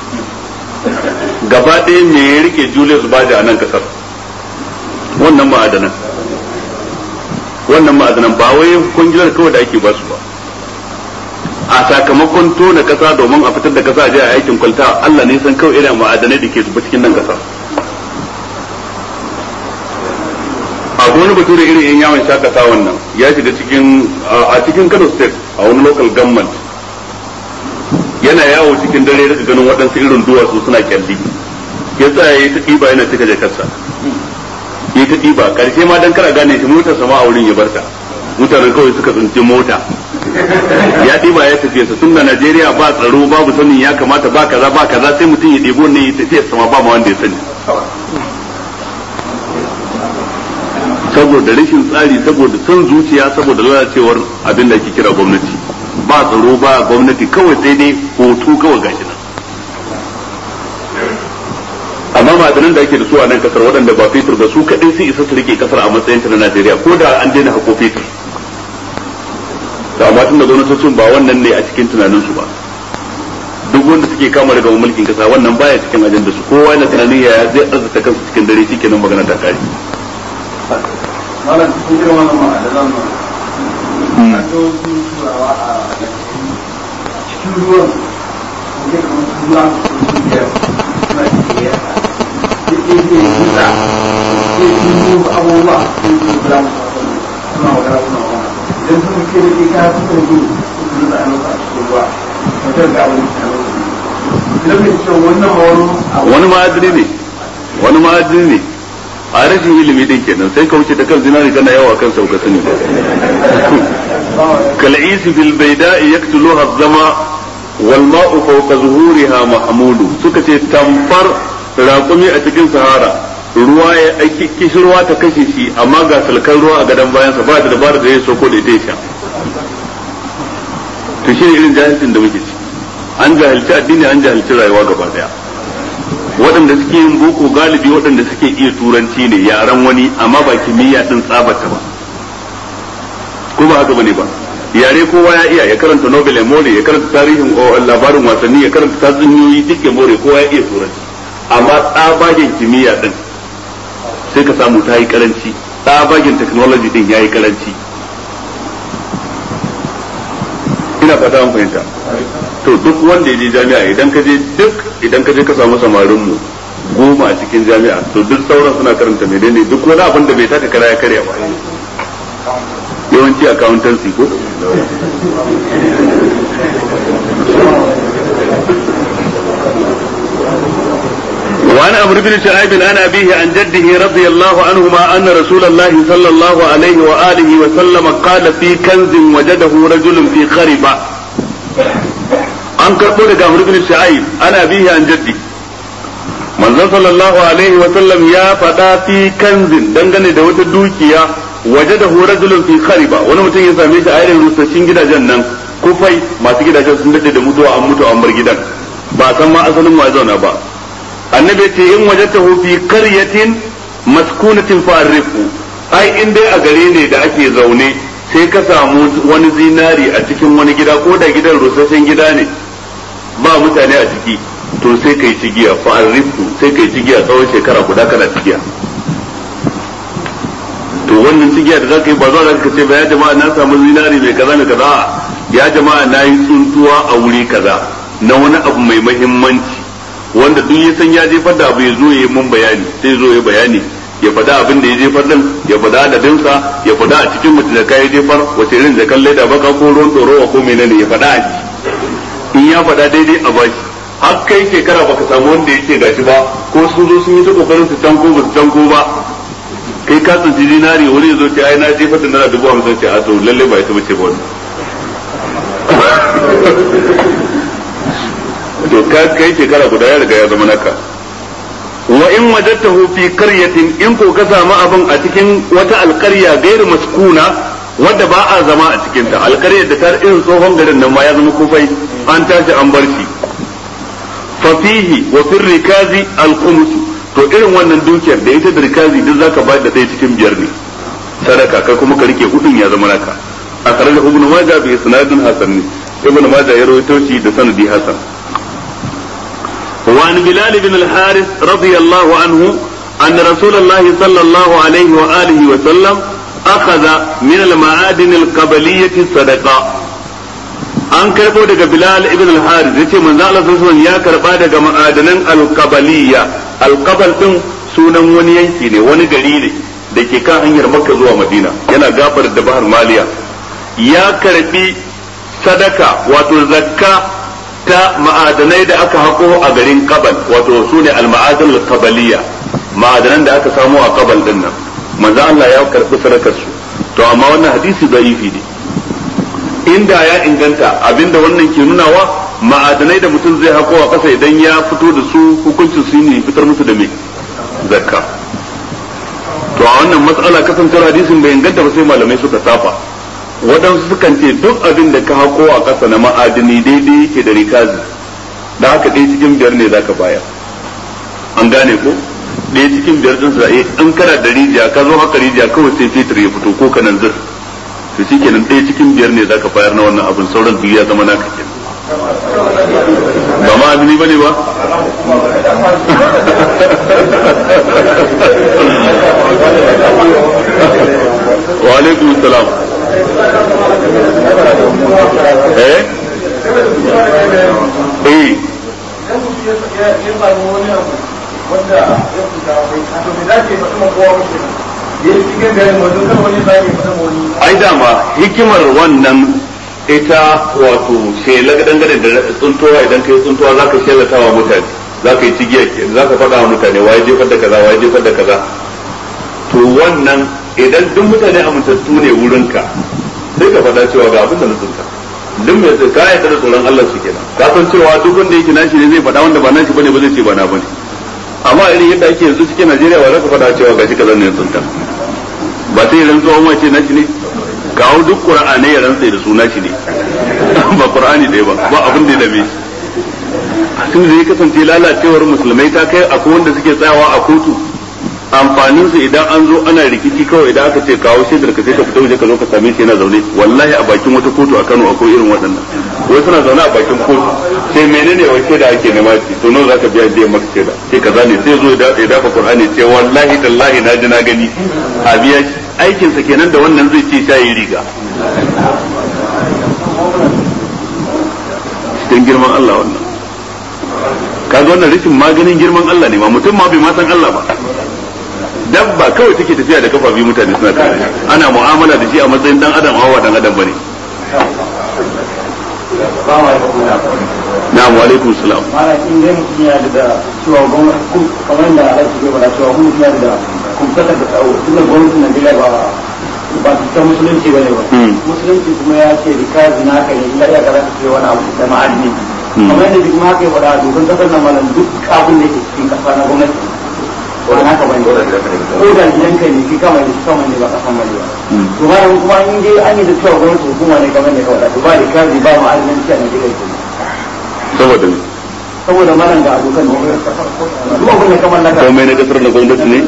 gaba ɗaya me ya rike Julius Baja a nan kasar wannan ma'adanan wannan ma'adanan ba wai kungilar kawai da ake ba su ba a sakamakon tona kasa domin a fitar da kasa a je a aikin kwalta Allah ne san kawai irin ma'adanai da ke zuba cikin nan kasa akwai wani bature irin yan yawon shakata wannan ya shiga cikin a cikin Kano state a wani local government yana yawo cikin dare daga ganin waɗansu irin duwatsu suna kyalli ya tsaya ya ta ɗiba yana cika jakarsa ya ta ɗiba karshe ma dan kara gane shi motar sama a wurin ya barta mutanen kawai suka tsinci mota ya ɗiba ya tafiya sa tun da Najeriya ba tsaro babu sanin ya kamata ba kaza ba kaza sai mutum ya ɗebo ne ya tafiya sama ba ma wanda ya sani saboda rashin tsari saboda son zuciya saboda lalacewar abin da ake kira gwamnati ba tsaro ba gwamnati kawai sai dai hoto kawai gashi nan amma ma'adanan da ake da su a nan kasar waɗanda ba fetur ba su kaɗai sun isa su rike kasar a matsayin ta na Najeriya ko da an daina hako fetur da amma tun da gwamnatocin ba wannan ne a cikin tunaninsu ba duk wanda suke kama daga mulkin kasa wannan baya cikin ajandar su kowa yana tunanin ya zai arzuta kansu cikin dare shikenan magana ta kare malam cikin irin wannan ma'adanan nan a dokin turawa a cikin ruwan kuma kamar ruwa suna cikin yasa yake zai yi nisa zai yi yi abubuwa sun yi kula suna magana suna magana idan sun ke da ke kaya suka yi gudu su nisa a nasa a cikin ruwa wajen ga wani idan mai cewa wannan wani ma'adini ne wani ma'adini ne a rashin ilimi din kenan sai ka wuce ta kan zinari kana yawa kan sauka sani kal'isi fil bayda'i yaqtuluha az-zama wal ma'u fawqa zuhuriha mahmulu suka ce tamfar raƙumi a cikin sahara ruwa ya aiki kishirwa ta kashe shi amma ga salkar ruwa a gadon bayansa ba da dabara da ya soko da ita ya sha to shi irin jahilcin da muke ci an jahilci addini an jahilci rayuwa gaba daya waɗanda suke yin boko galibi waɗanda suke iya turanci ne yaran wani amma ba kimiyya din tsabata ba ko ba haka bane ba yare kowa ya iya ya karanta Nobel ya more ya karanta tarihin labarin wasanni ya karanta tatsuniyoyi duk ya more kowa ya iya turanci amma tsabagen kimiyya din sai ka samu ta yi karanci tsabagen technology din ya yi karanci ina fata an fahimta to duk wanda ya je jami'a idan ka je duk idan ka je ka samu samarin mu goma a cikin jami'a to duk sauran suna karanta menene duk wani abin da bai taka kara ya karya ba yawanci accountancy ko وعن عمرو بن شعيب عن أبيه عن جده رضي الله عنهما أن رسول الله صلى الله عليه وآله وسلم قال في كنز وجده رجل في خربة an karɓo daga Amr ibn Shu'aib ana bihi an jaddi manzon sallallahu alaihi wa sallam ya faɗa fi kanzin dangane da wata dukiya wajadahu rajulun fi khariba wani mutum ya same shi a irin rusashin gidajen nan kufai masu gidajen sun dade da mutuwa an mutu an bar gidan ba san ma asalin wa zauna ba annabi ce in wajadtahu fi qaryatin maskunatin fa'rifu ai in dai a gare ne da ake zaune sai ka samu wani zinari a cikin wani gida ko da gidan rusashen gida ne ba mutane a ciki to sai kai cigiya fa'arifu sai kai cigiya tsawon shekara guda kana cigiya to wannan cigiya da zaka yi ba za ka ce ba ya jama'a na samu zinari mai kaza mai kaza ya jama'a na yi tsuntuwa a wuri kaza na wani abu mai muhimmanci wanda duk ya san ya jefar da abu ya zo ya yi mun bayani sai zo ya bayani ya faɗa abin da ya jefar din ya faɗa adadinsa ya faɗa a cikin mutum da kai jefar wace irin jakan leda baka ko ruwan tsoro ko menene ya faɗa a ciki in ya faɗa daidai a bashi har kai shekara baka samu wanda yake gashi ba ko sun zo sun yi ta kokarin su canko ba su canko ba kai ka tsinci dinari wani zo ce ai na jefar da naira dubu hamsin ce a to lalle ba ita bace ba wannan to ka kai shekara guda ya riga ya zama naka wa in wajadtahu fi qaryatin in ko ka samu abin a cikin wata alqarya gairu maskuna wadda ba a zama a cikin ta alqaryar da ta irin tsohon garin nan ma ya zama kufai an tashi an bar shi fa fihi wa fi rikazi alqumus to irin wannan dukiyar da ita da rikazi duk zaka bayar da ɗaya cikin biyar ne sadaka kai kuma ka rike hudun ya zama naka akhrajahu ibn majah bi isnadin hasan ibn majah ya rawaito shi da sanadi hasan وعن بلال بن الحارث رضي الله عنه أن رسول الله صلى الله عليه وآله وسلم أخذ من المعادن القبلية صدقة an karbo daga Bilal ibn al-Harith yace manzo Allah sallallahu alaihi wasallam ya karba daga ma'adanan al-qabaliyya al-qabal din sunan wani yanki ne wani gari ne da ke kan hanyar makka zuwa madina yana gabar da bahar maliya ya karbi sadaka wato zakka ta ma'adanai da aka hako a garin kabal wato su ne al-ma'adan al-qabaliya ma'adanan da aka samu a kabal din nan manzo Allah ya karbi sadakar su to amma wannan hadisi da'ifi ne inda ya inganta abinda wannan ke nunawa ma'adanai da mutum zai hako a kasa idan ya fito da su hukuncin su ne fitar musu da me zakka to a wannan mas'ala kasantar hadisin bai inganta ba sai malamai suka safa waɗansu sukan ce duk abin da ka hako a ƙasa na ma'adini daidai yake da rikazi da haka ɗaya cikin biyar ne zaka bayar an gane ko ɗaya cikin biyar ɗin sa in kana da rijiya ka zo haka rijiya kawai sai fetur ya fito ko kanan zir to shikenan ɗaya cikin biyar ne zaka bayar na wannan abin sauran duk ya zama naka kenan ba ma'adini bane ba wa alaikum salam eh eh ai dama hikimar wannan ita wato shela dangane da tsuntuwa idan kai tsuntuwa zaka shelata wa mutane zaka yi cigiya zaka faɗa wa mutane waye jefar da kaza waye jefar da kaza to wannan idan duk mutane amintattu ne wurinka sai ka faɗa cewa ga abin da na tsunta duk mai ka yarda da tsoron Allah su kenan ka san cewa duk wanda yake nashi ne zai faɗa wanda ba nashi bane ba zai ce ba na bane amma irin yadda ake yanzu cikin Najeriya wa zaka faɗa cewa gashi kaza ne tsunta ba sai rantsuwa ma ce nashi ne kawo duk qur'ani ya rantsa da suna shi ne ba qur'ani ɗaya ba ba abin da ya dame shi tun zai kasance lalacewar musulmai ta kai akwai wanda suke tsayawa a kotu amfanin su idan an zo ana rikici kawai idan aka ce kawo shaidar ka sai ka fita waje ka zo ka same shi yana zaune wallahi a bakin wata kotu a Kano akwai irin waɗannan wai suna zaune a bakin kotu sai menene wai shaida ake nema ce to nawa zaka biya da maka shaida sai kaza ne sai zo ya dafa qur'ani ce wallahi tallahi na ji na gani a biya shi aikinsa kenan da wannan zai ce shayi riga cikin girman Allah wannan kaga wannan rashin maganin girman Allah ne ma mutum ma bai ma san Allah ba dabba kawai take tafiya da kafa biyu mutane suna tare ana mu'amala da shi a matsayin dan adam hawa dan adam bane na'am wa alaikum salam mala in dai mutum ya da cewa gwamnati kamar da Allah ke bada cewa mutum ya da kumfata da tsawo tunda gwamnatin Najeriya ba ba ta musulunci bane ba musulunci kuma ya ce rikazi na kai illa ya ga zaka ce wani abu da ma'adini kamar yadda duk ma kai faɗa dokar kasar nan malam duk abin da ke cikin kasa na gwamnati ba naka bane ko da gidan kai ne kika mai kama ne ba kasan bane ba to ba kuma in dai an yi da cewa gwamnati hukuma ne kamar ne kawai to ba rikazi ba ma'adinin ci a Najeriya ke saboda ne saboda malam ga abokan ne duk abin da kamar naka komai na kasar na gwamnati ne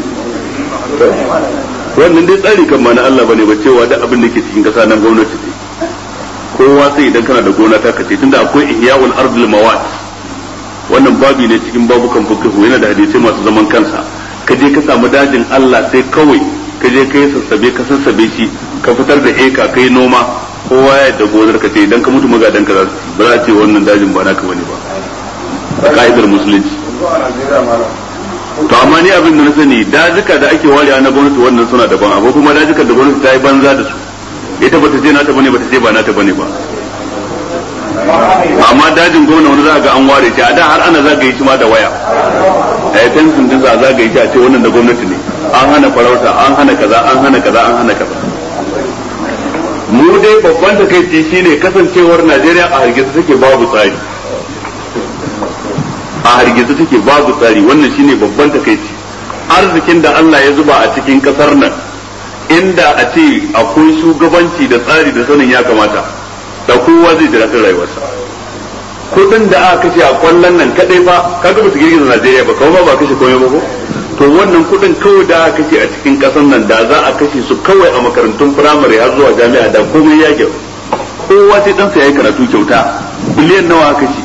wannan dai tsari kan ma na Allah bane ba cewa da abin da ke cikin kasa nan gwamnati ne kowa sai idan kana da gona ta kace tunda akwai ihya'ul ardil mawat wannan babi ne cikin babukan fiqh yana da hadisi masu zaman kansa ka je ka samu dajin Allah sai kawai ka je kai sassabe ka sassabe shi ka fitar da eka kai noma kowa ya da gonar ka ce idan ka mutu magadan ka ba za a ce wannan dajin ba naka bane ba ka'idar musulunci to amma ni abin da na sani dajika da ake warewa na gwamnati wannan suna daban abu kuma dajikan da gwamnati ta yi banza da su ita bata ce nata bane bata ce ba nata bane ba amma dajin gwamna wani za ga an ware shi a da har ana zagaye shi ma da waya a yi fensin din za a zagaye shi a ce wannan da gwamnati ne an hana farauta an hana kaza an hana kaza an hana kaza mu dai babban takaici shine kasancewar Najeriya a hargitsa take babu tsari a hargitsa take babu tsari wannan shine babban takaici arzikin da Allah ya zuba a cikin kasar nan inda a ce akwai shugabanci da tsari da sanin ya kamata da kowa zai ji daɗin rayuwarsa kudin da aka kashe a kwallon nan kadai fa kaga ba su girgiza Najeriya ba kawai ba kashe komai ba ko to wannan kudin kawai da aka kashe a cikin kasar nan da za a kashe su kawai a makarantun firamare har zuwa jami'a da komai ya gyara kowa sai dan sa yayi karatu kyauta biliyan nawa aka kashe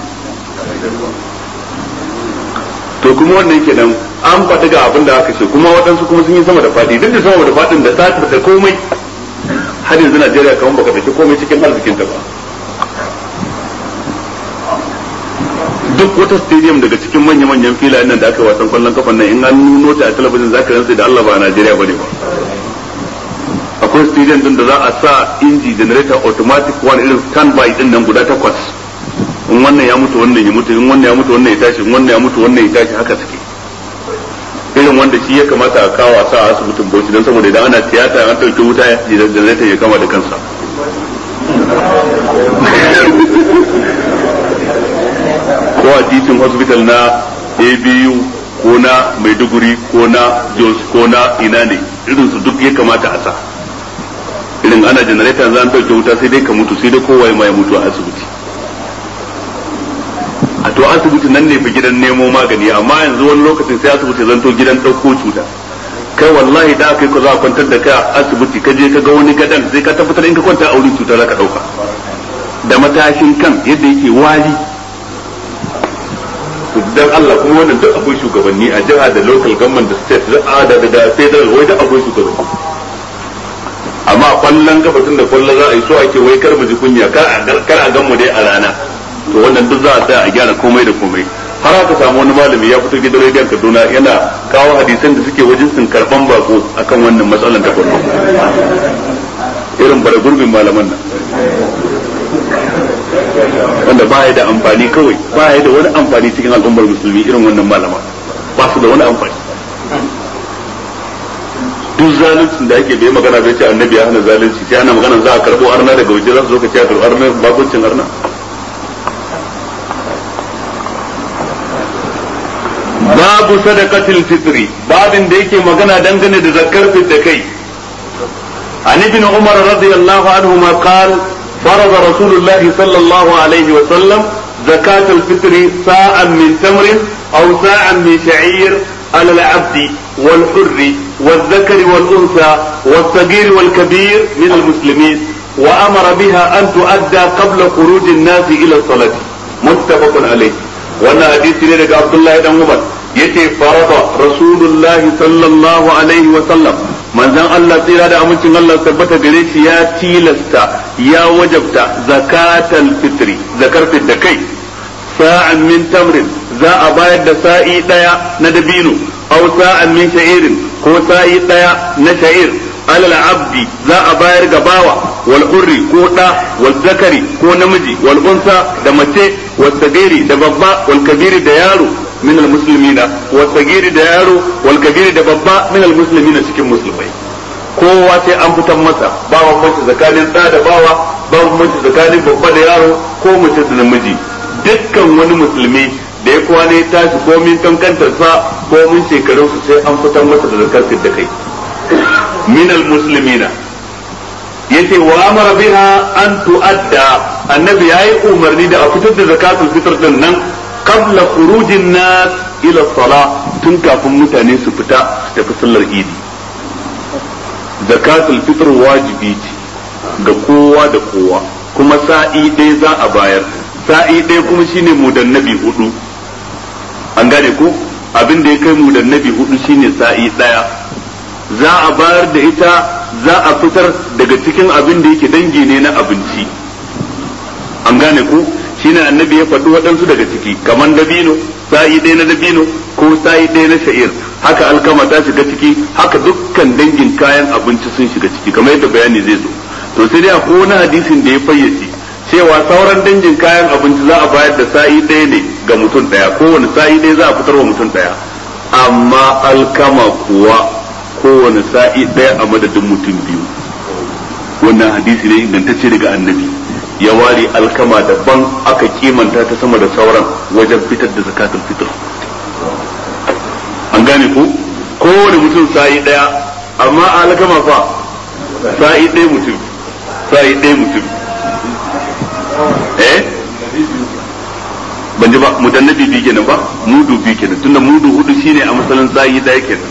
to kuma wannan kenan an faɗi ga abin da aka ce kuma waɗansu kuma sun yi sama da faɗi duk da sama da faɗin da satar da komai har yanzu Najeriya kamar baka ɗauki komai cikin arzikinta ba duk wata stadium daga cikin manya-manyan filayen nan da aka yi wasan kwallon kafan nan in an nuno ta a talabijin zaka rantsa da Allah ba a Najeriya bane ba akwai stadium din da za a sa inji generator automatic one irin standby din nan guda takwas in wannan ya mutu wannan ya mutu in wannan ya mutu wannan ya tashi in wannan ya mutu wannan ya tashi haka suke irin wanda shi ya kamata a kawo a sa a asibitin Bauchi don saboda idan ana tiyata an ɗauki wuta generator ya kama da kansa ko a titin hospital na A B U ko na Maiduguri ko na Jos ko na ina ne irin su duk ya kamata a sa irin ana generator za an ɗauki wuta sai dai ka mutu sai dai kowa ma ya mutu a asibiti a to asibiti nan ne fa gidan nemo magani amma yanzu wani lokacin sai asibiti zanto gidan ɗauko cuta kai wallahi da aka yi ko za a kwantar da kai a asibiti ka je ka ga wani gadan sai ka tabbatar in ka kwanta a wurin cuta za ka ɗauka da matashin kan yadda yake wali dan Allah kuma wannan duk akwai shugabanni a jiha da local government da state da da da federal wai duk akwai shugabanni amma kwallon kafa tun da kwallon za a yi so ake wai kar mu ji kunya kar a kar a gan mu dai a rana to wannan duk za a tsaya a gyara komai da komai har aka samu wani malami ya fito gidan rediyon Kaduna yana kawo hadisan da suke wajen sun karban bako akan wannan matsalan da kwallo irin bara gurbin malaman nan wanda ba ya da amfani kawai ba ya da wani amfani cikin al'ummar musulmi irin wannan malama ba su da wani amfani duk zaluncin da ake bai magana bai ce annabi ya hana zalunci sai ana magana za a karbo arna daga waje za su zo ka ce a karbo arna bakuncin arna babu sadaqatil fitri babin da yake magana dangane da zakkar da kai an ibn umar radiyallahu anhu ma qala فرض رسول الله صلى الله عليه وسلم زكاة الفطر ساعا من تمر أو ساعا من شعير على العبد والحر والذكر والأنثى والصغير والكبير من المسلمين وأمر بها أن تؤدى قبل خروج الناس إلى الصلاة متفق عليه وأن حديث لك عبد الله بن عمر يتي فرض رسول الله صلى الله عليه وسلم manzon Allah tsira da amincin Allah tabbata gare shi ya tilasta ya wajabta zakatal fitri zakar da kai sa'an min tamrin za a bayar da sa'i daya na dabino aw sa'an min sha'irin ko sa'i daya na sha'ir alal abdi za a bayar ga bawa wal hurri ko da wal zakari ko namiji wal unsa da mace wal sagiri da babba wal kabiri da yaro min al muslimina wal sagiri da yaro wal kabiri da babba min al muslimina cikin musulmai kowa sai an fitar masa ba bambanci tsakanin da da bawa ba bambanci tsakanin babba da yaro ko mace da namiji dukkan wani musulmi da ya kwana ya tashi ko min kankantar sa ko min shekarun su sai an fitar masa da zakar da kai min al muslimina yace wa amara biha an tuadda annabi yayi umarni da a fitar da zakatul fitr din nan qabla khurujin nas ila salah tun kafin mutane su fita su tafi sallar idi zakatul fitr wajibi ce ga kowa da kowa kuma sa'i ɗaya za a bayar sa'i ɗaya kuma shine mudannabi hudu an gane ko abin da ya kai mudannabi hudu shine sa'i ɗaya za a bayar da ita za a fitar daga cikin abin da yake dangi ne na abinci an gane ko shine annabi ya faɗi waɗansu daga ciki kamar dabino sa'i ɗaya na dabino ko sa'i ɗaya na sha'ir haka alkama ta shiga ciki haka dukkan dangin kayan abinci sun shiga ciki kamar yadda bayani zai zo to sai dai akwai wani hadisin da ya fayyace cewa sauran dangin kayan abinci za a bayar da sa'i ɗaya ne ga mutum ɗaya kowane sa'i ɗaya za a fitar wa mutum ɗaya amma alkama kuwa kowane sa'i ɗaya a madadin mutum biyu wannan hadisi ne ingantacce daga annabi ya ware alkama daban aka kimanta ta sama da sauran wajen fitar da zakatul fitr an gane ko kowane mutum sa'i daya amma alkama fa sa'i ɗaya mutum sa'i ɗaya mutum eh ban ji ba mudannabi bi kenan ba mudu bi kenan tunda mudu hudu shine a masalan sa'i daya kenan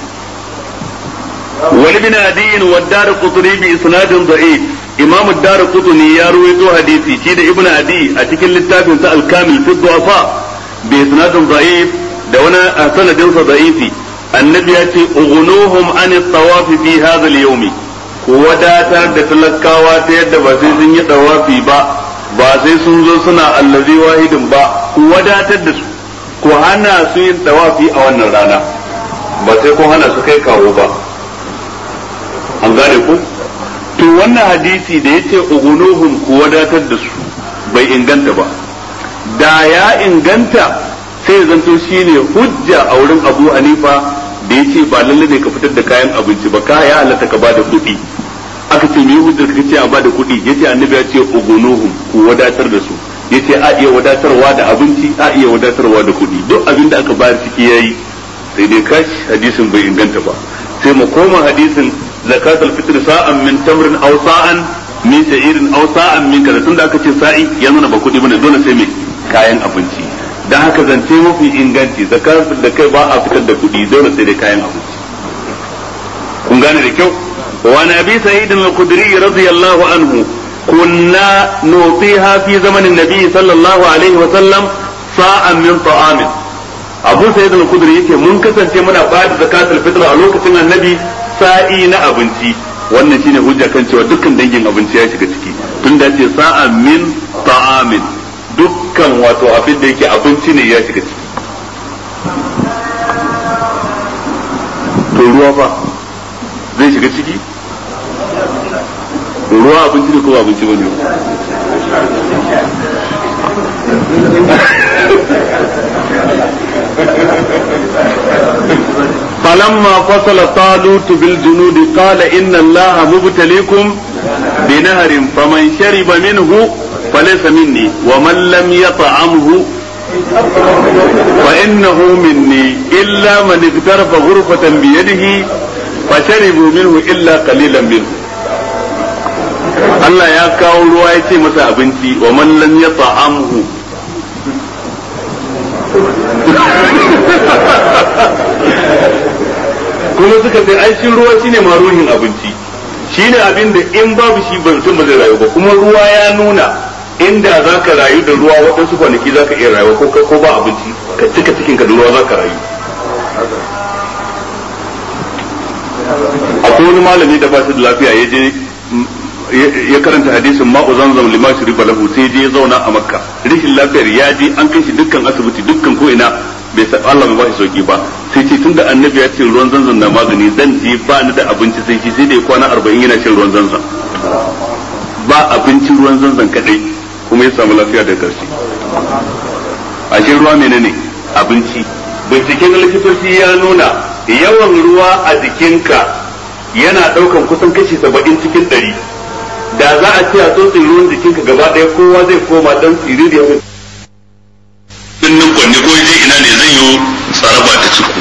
wani bin adiyin wa dar qutri bi isnadin da'if imam ad-dar qutni ya ruwaito hadisi shi da ibnu adi a cikin littafin sa al-kamil fi du'afa bi isnadin da'if da wani sanadin sa da'ifi annabi ya ce ughnuhum an at-tawaf fi hadha al-yawm ko wadatar da talakawa ta yadda ba sai sun yi tawafi ba ba sai sun zo suna allazi wahidin ba ku wadatar da su ku hana su yin tawafi a wannan rana ba sai ku hana su kai kawo ba an gane ku to wannan hadisi da yace ugunuhum ku wadatar da su bai inganta ba da ya inganta sai zanto shine hujja a wurin Abu Hanifa da yace ba lalle ne ka fitar da kayan abinci ba ka ya halatta ka bada kuɗi aka ce me hujjar ka ce a bada kuɗi yace annabi ya ce ugunuhum ku wadatar da su yace a iya wadatarwa da abinci a iya wadatarwa da kuɗi duk abin da aka bayar ciki yayi sai dai kashi hadisin bai inganta ba sai mu koma hadisin zakatul fitr sa'an min tamrin aw sa'an min sha'irin aw sa'an min kaza tunda aka ce sa'i ya nuna ba kuɗi bane dole sai me kayan abinci dan haka zance mafi inganci zakatul da kai ba a fitar da kuɗi dole sai dai kayan abinci kun gane da kyau wa nabi sa'id al-khudri radiyallahu anhu kunna nutiha fi zamanin nabi sallallahu alaihi wa sallam sa'an min ta'amin abu sa'id al-khudri yake mun kasance muna bada zakatul fitr a lokacin annabi sa'i na abinci wannan shine hujja kan cewa dukkan dangin abinci ya shiga ciki tunda ce sa'a min ta'amin dukkan wato abin da yake abinci ne ya shiga ciki to ruwa fa zai shiga ciki ruwa abinci ne ko abinci bane فلما فصل طالوت بالجنود قال إن الله مبتليكم بنهر فمن شرب منه فليس مني ومن لم يطعمه فإنه مني إلا من اغترف غرفة بيده فشربوا منه إلا قليلا منه Allah ya kawo ruwa ya ce masa abinci wa man lam yata'amhu kuma suka ce ai shi ruwa shine maruhin abinci shine abin da in babu shi ba mutum ba zai rayu ba kuma ruwa ya nuna inda zaka rayu da ruwa waɗansu kwanaki zaka iya rayuwa ko ko ba abinci ka cika cikin ka da ruwa zaka rayu akwai wani malami da ba shi da lafiya ya je ya karanta hadisin ma'u zamzam lima shuriba lahu sai je ya zauna a makka rishin lafiyar ya je an kai shi dukkan asibiti dukkan ko ina bai san Allah bai ba shi sauki ba sai ce tunda annabi ya ce ruwan zanzan na magani zan je ba ni da abinci sai shi sai da kwana arba'in yana shan ruwan zanzan ba abinci ruwan zanzan kadai kuma ya samu lafiya da karshe ashe ruwa menene abinci binciken likitoci ya nuna yawan ruwa a jikinka yana daukan kusan kashi saba'in cikin ɗari da za a ce a tsotsin ruwan jikinka gaba ɗaya kowa zai koma dan siriri ya dinnin kwanne ko je ina ne zai yi tsaraba ta ciku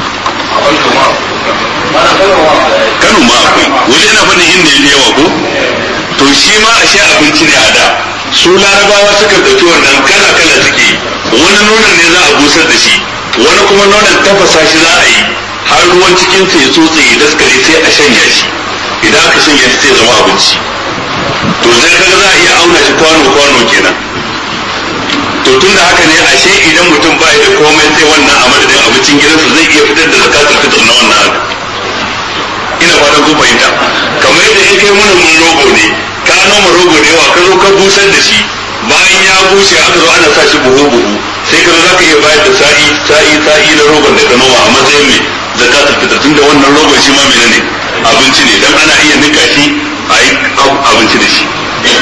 Kano ma akwai wani yana fadin inda ya yawa ko to shi ma a sha abinci ne a da su larabawa suka ɗauki wannan kala kala suke wani nonon ne za a busar da shi wani kuma nonon tafasa shi za a yi har ruwan cikinsa ya tsotse ya daskare sai a shanya shi idan aka shanya shi sai zama abinci to sai kaga za a iya auna shi kwano kwano kenan to tun da haka ne ashe idan mutum ba da komai sai wannan a madadin abincin gidansa zai iya fitar da zakatul fitr na wannan haka ina fatan ku fahimta kamar yadda in kai mana mun rogo ne ka noma rogo da yawa ka zo ka busar da shi bayan ya bushe aka zo ana sa shi buhu buhu sai ka zo za ka iya bayar da sa'i sa'i sa'i na rogon da ka noma a matsayin mai zakatul fitr tun da wannan rogon shi ma menene abinci ne dan ana iya nika shi a yi abinci da shi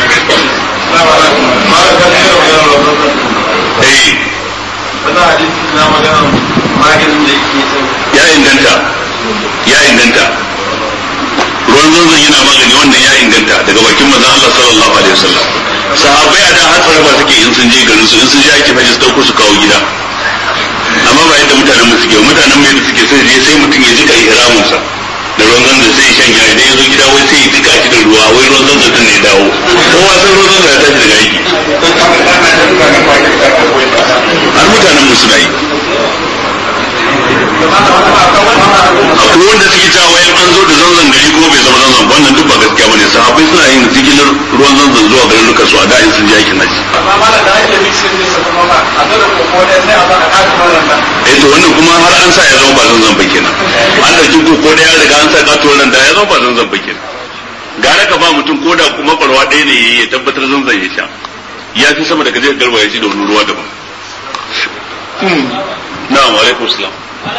ya inganta ya inganta ruwan zanzan yana magani wannan ya inganta daga bakin manzon Allah sallallahu alaihi wasallam sahabbai a da har tsaraba suke in sun je garin su in sun je ake fashi su dauko su kawo gida amma ba yadda mutanen mu suke mutanen mu yadda suke sai je sai mutum ya jika ihramin sa da ruwan zanzan sai shan ya idan ya zo gida wai sai ya jika shi da ruwa wai ruwan zanzan din ne ya dawo kowa sai ruwan zanzan ya tashi daga aiki har mutanen mu suna yi akwai wanda suke cewa wayan an zo da zanzan gari kuma bai zama zanzan wannan duk ba gaskiya bane sahabbai suna yin jigilar ruwan zanzan zuwa garin luka su a da'in sun je aikin haji eh to wannan kuma har an sa ya zama ba zanzan ba kenan an dauki koko da ya riga an sa katuwar nan da ya zama ba zanzan ba kenan gara ka ba mutum ko da kuma barwa ɗaya ne ya tabbatar zanzan ya sha ya fi sama da kaje garba ya ci da wani ruwa daban na'am wa alaikum salam.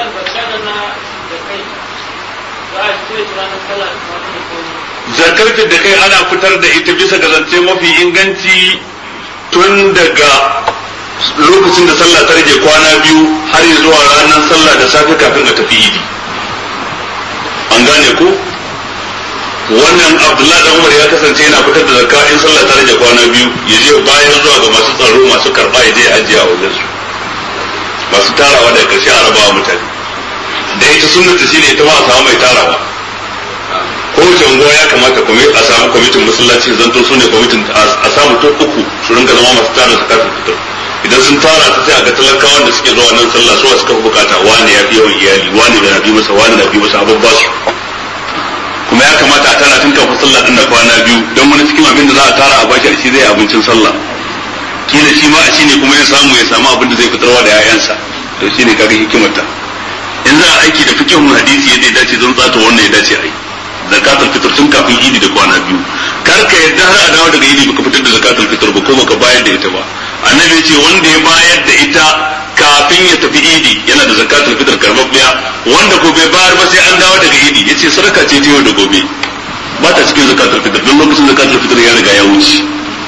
zakar da kai ana fitar da ita bisa ga zance mafi inganci tun daga lokacin da sallah ta rage kwana biyu har zuwa ranar sallah da safe kafin a tafi idi. An gane ko? Wannan Abdullahi da Umar ya kasance yana fitar da zakka in sallah ta rage kwana biyu ya je bayan zuwa ga masu tsaro masu karba ya je ya ajiye a wajen su. Masu tarawa daga karshe a rabawa mutane. Da ita sunnata shine ita ma a samu mai tarawa. Kowace unguwa ya kamata a samu kwamitin masallaci zanto su ne kwamitin a samu to uku su rinka zama masu tara zakatul fitr. Idan sun tara ta sai a ga talakawan da suke zuwa nan sallah su suka fi bukata wani ya fi yawan iyali wani na bi masa wani na bi masa abin basu. Kuma ya kamata a tara tun kafin sallah din da kwana biyu don wani cikin abin da za a tara a bashi shi zai abincin sallah. Kila shi ma a shi ne kuma ya samu ya samu abin da zai fitarwa da 'ya'yansa. To shi ne kaga hikimarta. In za a aiki da fikihun hadisi yadda ya dace don tsata wannan ya dace a yi. Zakatul fitr tun kafin idi da kwana biyu. Kar ka yadda har a dawo daga idi baka fitar da zakatul fitr ba ko baka bayar da ita ba. Annabi ya ce wanda ya bayar da ita kafin ya tafi idi yana da zakatul fitr karbabbiya, wanda ko bai bayar ba sai an dawo daga idi yace sadaka ce ta yau da gobe ba ta cikin zakatul fitr don lokacin zakatul fitr ya riga ya wuce.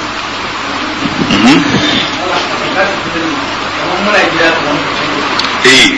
Eh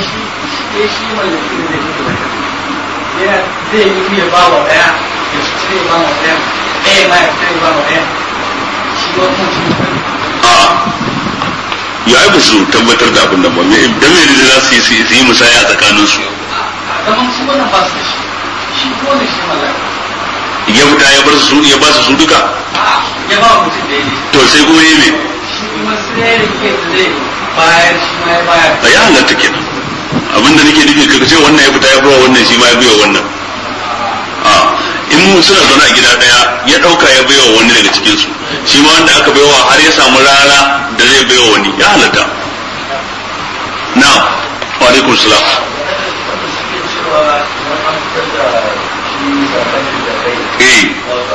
yana zai yi ya ba wa ɗaya ya cire ba wa ɗaya ɗaya ma ya cire ba wa ɗaya shi ba mutum a ya yi su tabbatar da abin da ba me dan me da za su yi su yi musaya a tsakanin su zaman su wannan ba su da shi shi ko da shi mallaka ya fita ya bar su ya ba su su duka ya ba mutum da yake to sai kuma yi me shi kuma sai ya rike da zai bayar shi ma ya bayar ya halatta kenan abinda nake nufi kaga ce wannan ya fita ya bawa wannan shi ma ya biya wannan a in mun suna zaune a gida daya ya dauka ya biya wani daga cikin su shi ma wanda aka baiwa har ya samu rana da zai biya wani ya halatta. Na wa alaikum salam. eh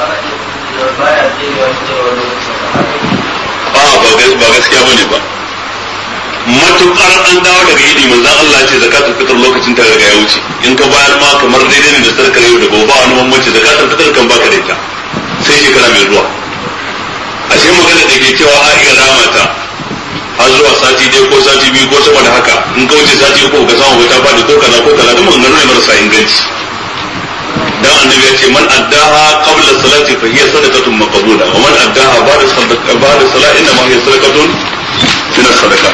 a ba gaskiya bane ba matukar an dawo daga idi manzon Allah ce zakatul fitr lokacin ta riga ya wuce in ka bayar ma kamar daidai ne da sarkar yau da gobe ba wani bambanci zakatul fitr kan baka da ita sai shekara mai zuwa ashe magana da ke cewa a iya rama ta har zuwa sati ɗaya ko sati biyu ko sama da haka in ka wuce sati uku ka samu wata fadi ko kaza ko kaza duk maganganu ne marasa inganci dan annabi ya ce man addaha qabla salati fa hiya sadaqatun maqbula wa man addaha ba'da sadaqati ba'da salati inna ma hiya sadaqatun min as-sadaqat.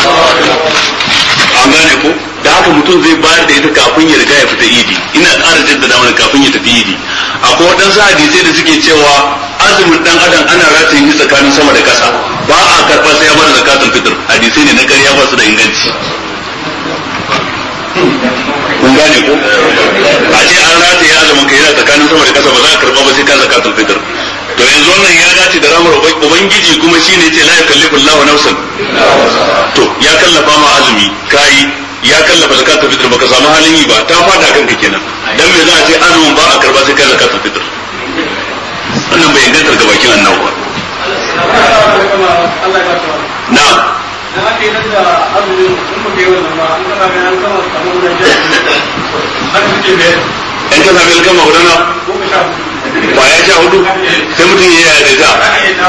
An gane ko da haka mutum zai bayar da ita kafin ya riga ya fita idi ina ƙara jaddada mana kafin ya tafi idi akwai waɗansu hadisai da suke cewa azumin dan adam ana rataye shi tsakanin sama da ƙasa ba a karɓa sai ya bada zakatul fitr hadisai ne na ƙarya ba su da inganci. Kun gane ko a ce an rataye azumin ka yana tsakanin sama da ƙasa ba za a karɓa ba sai ka zakatul fitr to yanzu wannan ya dace da ramar ubangiji kuma shine yace la yukallifu Allahu nafsan to ya kallafa ma azumi kai ya kallafa zakatul fitr baka samu halin yi ba ta fada kanka kenan dan me za a ce azumin ba a karba sai kai zakatul fitr wannan bai inganta ga bakin annabi ba. Na'am dan ake nan da azumin kuma kai wannan ba an kana an kama kamar da jami'a har kike bayar in ka sami alkama gudana ba ya sha hudu sai mutum ya yi da ta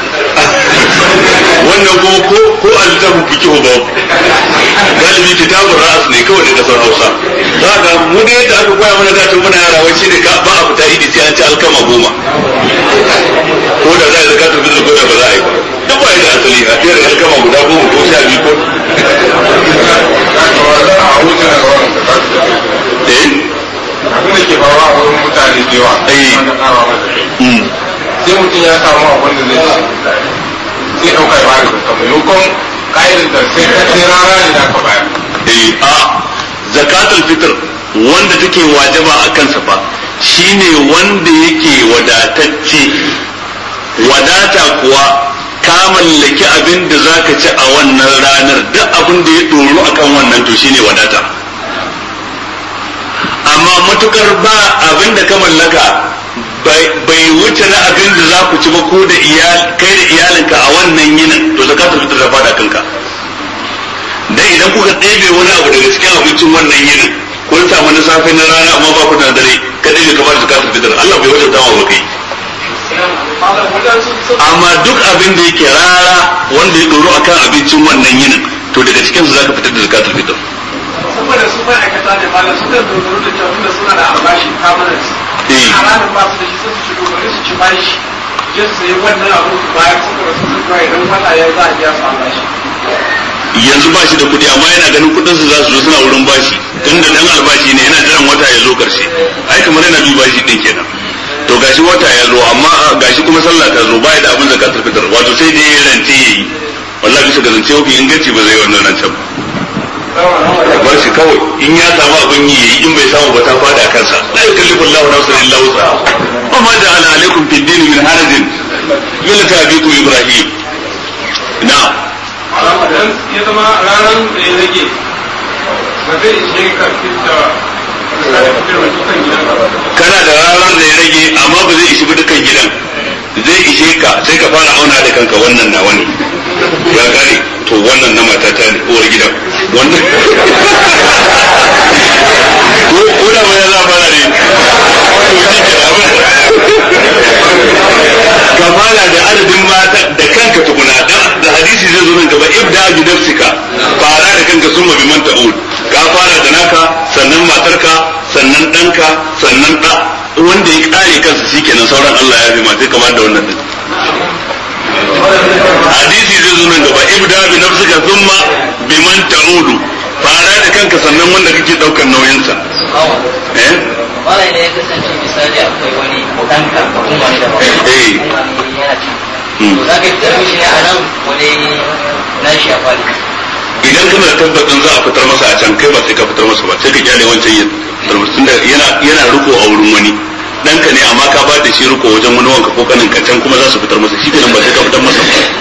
wannan kuma ko ko al-zabu fikihu ba galibi kitabun ra'as ne kawai da kasar Hausa za ga mu da yadda aka koya mana da tun muna yara wai shine ka ba a fita idi sai an ci alkama goma ko da za a zakatu fitr ko da ba za a yi ba duk ba da asali a tsere alkama guda goma ko sha biyu ko eh abin da ke faruwa a wurin mutane da yawa sai mutum ya samu abin da zai ci sai ɗauka ya bada zakka maimakon ƙa'idar da sai ka sai rana ne da ka bayar. eh a zakatul fitr wanda take wajaba a kansa fa shine wanda yake wadatacce wadata kuwa ka mallaki abin da zaka ci a wannan ranar duk abin da ya ɗoru akan wannan to shine wadata. Amma matukar ba abin da ka mallaka bai wuce na abin da za ku ci ba ko da iyal kai da iyalinka a wannan yinin to zakatul fitr da fada kanka. dan idan kuka ɗebe wani abu daga cikin abincin wannan yinin kun samu na safe na rana amma ba ku da dare ka ɗebe ka ba da zakatul fitr Allah bai wajabta wa kai amma duk abin da yake rara wanda ya doro akan abincin wannan yinin to daga cikin su zaka fitar da zakatul fitr saboda su ba aikata ne malam su da dogaro da cewa tunda suna da albashi permanent a ranar ba su da shi sai su ci dogaro su ci bashi je su sayi wannan abu bayan saboda su zuwa idan wata ya za a biya su albashi yanzu ba shi da kuɗi amma yana ganin kuɗin su za su zo suna wurin bashi tunda dan albashi ne yana jiran wata ya zo karshe ai kamar yana bi bashi din kenan to gashi wata ya zo amma gashi kuma sallah ta zo baya da abin zakatul fitr wato sai dai ya rance yayi wallahi bisa ga zance mafi inganci ba zai wannan rancen ba shi kawai in ya samu abin yi yayi in bai samu ba ta fada kansa la yukallifu Allahu nafsan illa wus'aha wa ma ja'ala alaykum fid din min harajin millata abikum Ibrahim na'am dan ya zama ranar da ya rage ba zai ishe ka fitta kana da ranar da ya rage amma ba zai ishi dukkan gidan zai ishe ka sai ka fara auna da kanka wannan na wani ya gane to wannan na matata ne uwar gidan wannan ko da ma ya za fara ne ka fara da adadin mata da kanka tukuna da hadisi zai zo nan gaba ibda bi nafsika fara da kanka summa bi man ta'ud ka fara da naka sannan matarka sannan danka sannan da wanda ya kare kansa shikenan sauran Allah ya fi mata kamar da wannan din hadisi zai zo nan gaba ibda bi nafsika thumma bi man ta'ud fara da kanka sannan wanda kake daukar nauyinsa eh wala ne ya kasance misali akwai wani danka kuma wani da ba eh to zaka tarbi shi a nan wani nashi a fali idan kana tabbatin za a fitar masa a can kai ba sai ka fitar masa ba sai ka kyale wancan yin tarbutun da yana yana riko a wurin wani danka ne amma ka ba da shi riko wajen wani wanka ko kanin ka can kuma za su fitar masa shi kenan ba sai ka fitar masa ba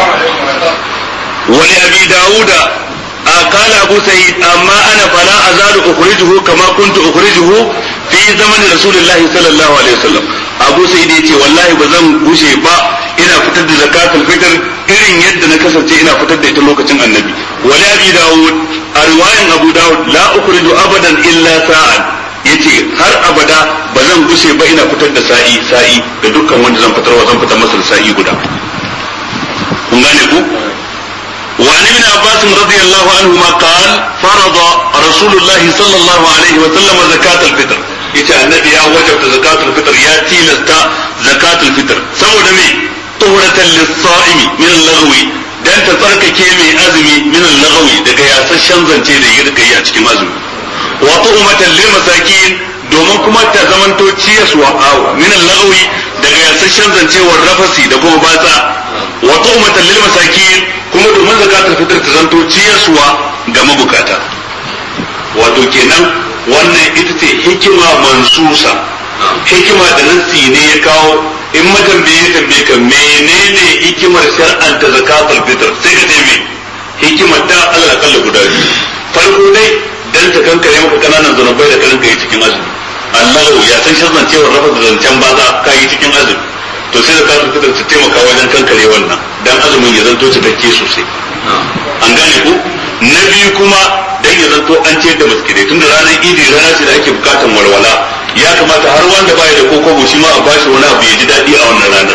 wani abi dauda قال أبو سعيد أما أنا فلا أزال أخرجه كما كنت أخرجه في زمن رسول الله صلى الله عليه وسلم أبو سعيد يتي والله بزن بوشي با إنا فتد زكاة الفطر إرين يد نكسر إنا فتد يتلوكة النبي ولا أبي داود رواية أبو داود لا أخرج أبدا إلا ساعة yace har abada ba zan gushe ba ina fitar da sa'i sa'i da dukkan wanda zan fitarwa zan fitar masa da sa'i guda kun gane ku وعن ابن عباس رضي الله عنهما قال فرض رسول الله صلى الله عليه وسلم زكاة الفطر yace annabi ya wajabta zakatul fitr ya tilasta zakatul fitr saboda me tuhuratan lis-sa'imi min al-laghwi dan ta tsarkake mai azumi min al-laghwi daga yasasshen zance da yake yi a cikin azumi wa tuhumatan lil masakin domin kuma ta zamanto ciyaswa min al-laghwi daga yasasshen zance wa rafasi da kuma batsa wa tuhumatan lil masakin kuma domin zakatul fitr ta zanto ciyaswa ga mabukata wato kenan wannan ita ce hikima mansusa hikima da nassi ne ya kawo in matambaye tambaye ka menene hikimar shar'anta zakatul fitr sai ka ce me hikimar ta Allah kalla guda biyu farko dai dan ta kankare maka kananan zanubai da karin kai cikin azumi Allah ya san shirin cewa rafa da zancen baza ka yi cikin azumi to sai zakatul fitr ta taimaka wajen kankare wannan dan azumin ya zanto cikakke sosai an gane ku na biyu kuma dan ya zanto an ce da miskinai tunda ranar idi rana ce da ake bukatan walwala ya kamata har wanda baya da kokobo shi ma a bashi wani abu ya ji daɗi a wannan ranar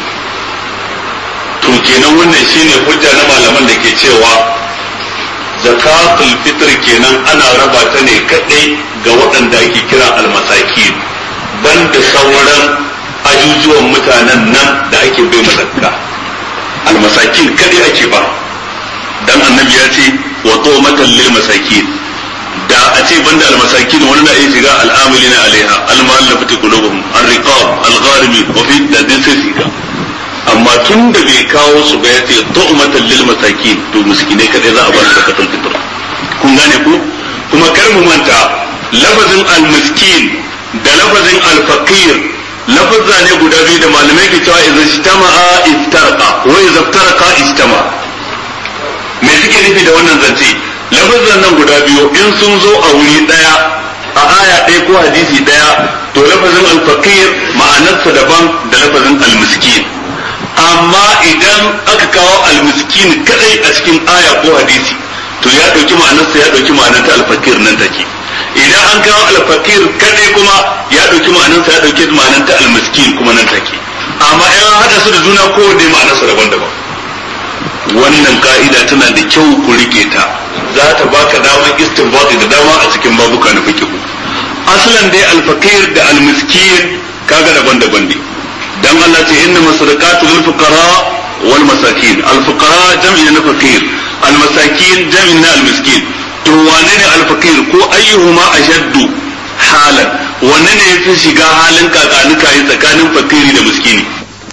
to kenan wannan shine hujja na malaman da ke cewa zakatul fitr kenan ana raba ta ne kadai ga waɗanda ake kira almasakin banda sauran ajujuwan mutanen nan da ake bai mazakka almasakin kadai ake ba dan annabi ya ce wa tomatan lil masakin da a ce banda almasakin wani na iya shiga al'amilina alaiha almu'allafati qulubuhum ar-riqab al-gharimin wa fi dadin sai shiga amma tun da bai kawo su ba ya ce tomatan lil masakin to miskinai kadai za a ba su zakatul fitr kun gane ku kuma kar mu manta lafazin al-miskin da lafazin al-faqir lafazza ne guda biyu da malamai ke cewa idza ijtama'a iftarqa wa idza iftarqa ijtama'a me suke nufi da wannan zance lafazzan nan guda biyu in sun zo a wuri daya a aya ɗaya ko hadisi daya to lafazin al-faqir ma'anarsa daban da lafazin al-miskin amma idan aka kawo al-miskin kadai a cikin aya ko hadisi to ya dauki ma'anarsa ya dauki ma'anar ta al-faqir nan take. Idan an kawo al-faqir kadai kuma ya dauki ma'anarsa ya dauki ma'anar ta al-miskin kuma nan take. Amma in an hada su da juna kowanne ma'anarsa daban-daban. Wannan ka'ida tana da kyau ku rike ta, za ta baka damar istinbati da dama a cikin babuka na fiqh. Aslan dai al-faqir da al-miskin kaga daban-daban ne. Dan Allah ce inna masadaqatu lil fuqara wal masakin. Al-fuqara jam'i na faqir, al-masakin jam'i na al-miskin. To wane ne al-faqir ko ayyuhuma ashaddu halan? Wanne ne yafi shiga halin kakanuka yi tsakanin fakiri da miskini?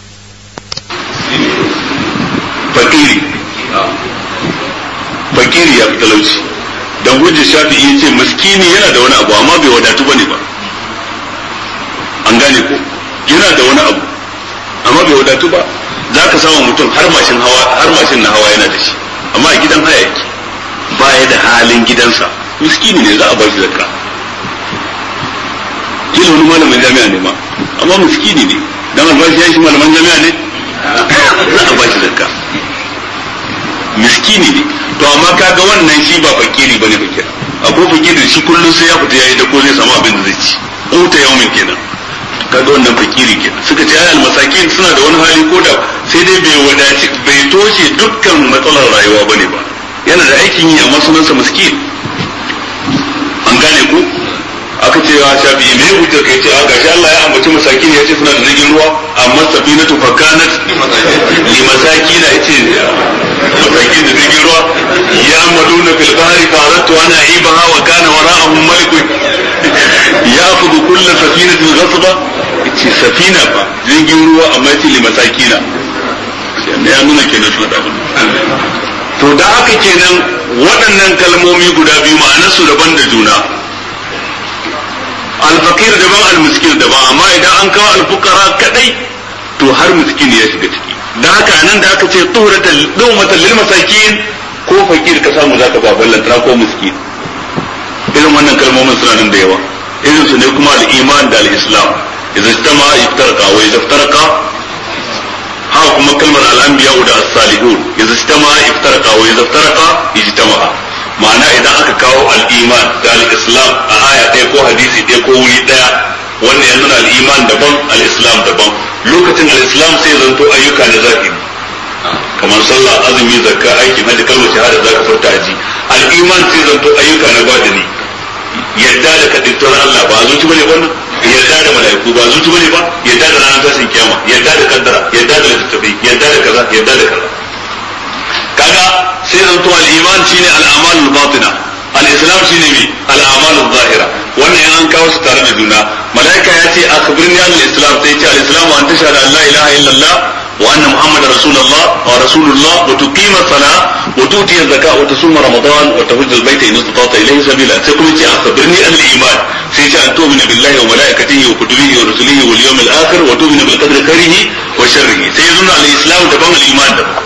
Fakiri. Fakiri ya fi talauci. Dan hujjar Shafi'i yace miskini yana da wani abu amma bai wadatu bane ba. An gane ko? Yana da wani abu amma bai wadatu ba. Zaka samu mutum har mashin hawa har mashin na hawa yana da shi amma a gidan haya yake. Ba ya da halin gidansa, miskini ne za a bar shi zakka. Kila wani malamin jami'a ne ma amma miskini ne dan albashi ya shi malaman jami'a ne za a bar shi zakka. Miskini ne to amma kaga wannan shi ba fakiri bane ba kenan. Akwai fakiri shi kullum sai ya fita yayi da ko zai samu abin da zai ci ko ta yaumin kenan. Kaga wannan fakiri kenan. Suka ce ayal masakin suna da wani hali ko da sai dai bai wadaci bai toshe dukkan matsalar rayuwa bane ba. Yana da aikin yi amma sunansa miskin. An gane ku aka ce wa shafi me hujjar kai ce a gashi Allah ya ambaci masakin ya ce suna da jirgin ruwa amma safinatu fakanat li masakin ya ce masakin da jirgin ruwa ya amaluna fil bahri fa aradtu an aibaha wa kana wara'ahum malikun ya'khudhu kull safinatin ghasba ce safina fa jirgin ruwa amma ce li masakina sai ya nuna kenan suna da to da haka kenan waɗannan kalmomi guda biyu ma'anarsu daban da juna. Al-faqir daban al-miskin daban amma idan an kawo al-fuqara kadai to har miskin ya shiga ciki. Da haka nan da aka ce tuhratal dawmatan lil masakin ko fakir ka samu zaka ba ballantana ko miskin. Irin wannan kalmomin suna nan da yawa. Irin su ne kuma al-iman da al-islam. Idza istama iftarqa wa idza iftarqa haka kuma kalmar al'anbiya da as-salihun idza istama iftarqa wa idza iftarqa ijtama'a. Ma'ana idan aka kawo al-iman da al-islam a aya ɗaya ko hadisi ɗaya ko wuri ɗaya wannan ya nuna al-iman daban al-islam daban. Lokacin al-islam sai zanto ayyuka na zahiri kamar sallah azumi zakka aiki hajji kalmar shahada zaka furta haji. Al-iman sai zanto ayyuka na badani yadda da kadditar Allah ba zuci bane wannan yadda da malaiku ba zuci bane ba yadda da ranar tashin kiyama yadda da kaddara yadda da littafi yadda da kaza yadda da kaza kaga sai zanto al-iman shine al-amal al-batina al-islam shine me al-amal al-zahira wannan yan an kawo su tare da juna malaika ya ce akhbirni al-islam sai ya ce al-islam wa anta shahada an la ilaha illallah wa anna muhammadar rasulullah wa rasulullah wa tuqima as-salah wa tuti az-zakah wa tasum ramadan wa tahujja al-bayta in istata ilayhi sabila sai kuma ce akhbirni al-iman sai ce an tu'mina billahi wa malaikatihi wa kutubihi wa rusulihi wal yawmil akhir wa tu'mina bil qadri khairihi wa sharrihi sai zuna al-islam daban al-iman daban.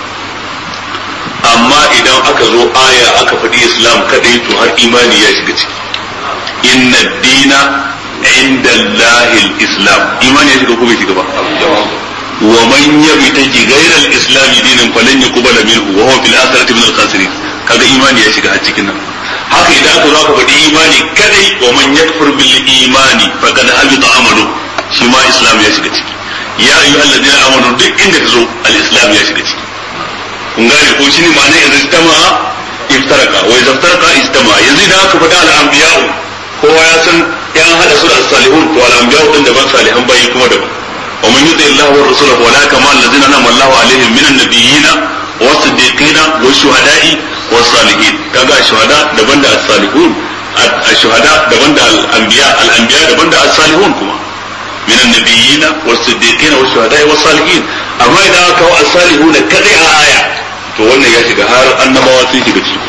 Amma idan aka zo aya aka faɗi islam kadai to har imani ya shiga ciki. Inna dina inda Allahil islam imani ya shiga ko bai shiga ba. Wa man yabtaji ghayra al-islam dinan falan yuqbala minhu wa huwa fil akhirati min al-khasirin. Kaga imani ya shiga a cikin nan. Haka idan aka zo aka faɗi imani kadai wa man yakfur bil imani faqad habita amalu shi ma islam ya shiga ciki. Ya ayyuhalladhina amanu duk inda ka zo al-islam ya shiga ciki. Kun gane ko shine ma'ana yanzu istama iftaraka wa idza iftaraka istama yanzu idan aka faɗa al-anbiya'u kowa ya san yan hada su da salihun to al-anbiya'u din da ban salihan bayi kuma da wa man yuti Allah wa rasulahu wa la kama alladhina anama Allahu alaihim minan nabiyina was-siddiqina wash-shuhada'i was-salihin kaga shuhada daban da as-salihun ash-shuhada daban da al-anbiya al-anbiya daban da as-salihun kuma minan nabiyina was-siddiqina wash-shuhada'i was-salihin amma idan aka kawo as-salihun kadai a aya to wannan ya shiga har annabawa sun shiga ciki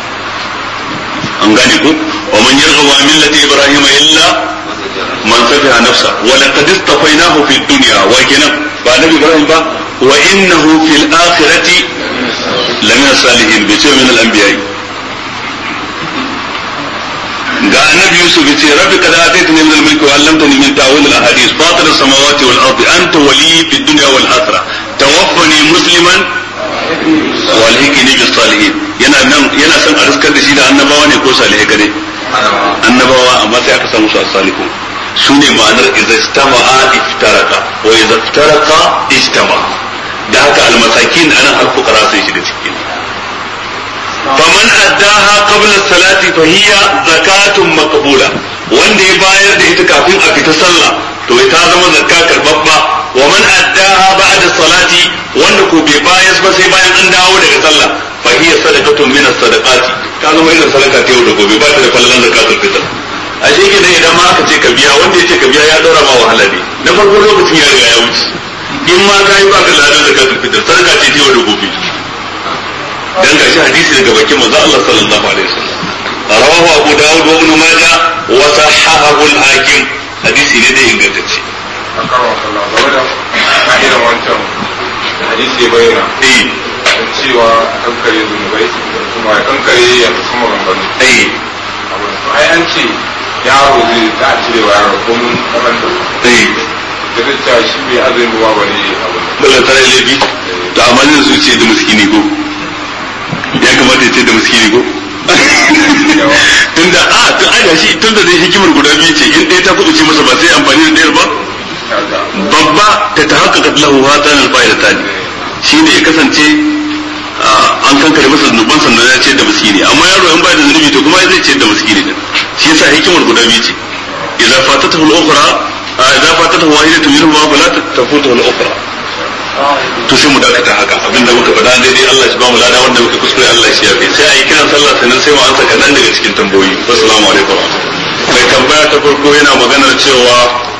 an gane ko wa man yarghabu an millati ibrahim illa man safiha nafsa wa laqad istafaynahu fid dunya wa kana ba nabi ibrahim ba wa innahu fil akhirati lamina salihin bi ce min al-anbiya ga annabi yusuf yace rabbi qad ataytani min al-mulki wa 'allamtani min ta'wil al-ahadith fatir as-samawati wal ardi anta waliyyi fid dunya wal akhirah tawaffani musliman walhiqni bis salihin yana nan yana son a riskar da shi da annabawa ne ko salihai kadai annabawa amma sai aka samu su as-salihun su ne ma'anar idza istama'a iftaraka wa idza iftaraka istama da haka al-masakin anan al-fuqara sai shi da cikin faman addaha qabla as-salati fa hiya zakatun maqbula wanda ya bayar da ita kafin a fita sallah to ita zama zakka karbabba wa man addaha ba'da salati wanda ko bai bayar ba sai bayan an dawo daga sallah fa hiya sadaqatun min as-sadaqati ta zama irin sadaka ta yau da gobe ba ta da fallan zakatul fitr a shi kenan idan ma aka ce ka biya wanda yace ka biya ya daura ma wahala ne na farko lokacin ya riga ya wuce in ma ka yi ba ka ladan zakatul fitr sadaka ce ta yau da gobe dan gashi hadisi daga bakin manzo Allah sallallahu alaihi wasallam rawahu abu daud wa ibn majah wa sahahahu al-hakim hadisi ne da ingantacce akarwa sallallahu alaihi wasallam irin wancan hadisi bayyana eh cewa kankare zunubai kuma kankare ya kuma gambani eh ai an ce yaro zai ta cirewa yaro ko mun kaman da eh da ta shi bai azumi ba bane abu dole tare lebi to amma zai su ce da miskini ko ya kamata ya ce da miskini ko tunda a tun aja shi tunda dai hikimar guda biyu ce in ɗaya ta kuɗuce masa ba sai amfani da ɗayar ba babba ta ta haka lahu hatan al-fa'idatan shine ya kasance an kankare masa zunuban sannan ya ce da miskini amma yaro in ba da zunubi to kuma zai ce da miskini din shi yasa hikimar guda biyu ce idza fatatahu al-ukhra idza fatatahu wahidatun minhuma fala tafutu al-ukhra to sai mu dakata haka abinda muka faɗa daidai Allah shi ba mu lada wanda muka kuskure Allah shi yafe sai a yi kiran sallah sannan sai mu ansa kaɗan daga cikin tambayoyi assalamu alaikum mai tambaya ta farko yana maganar cewa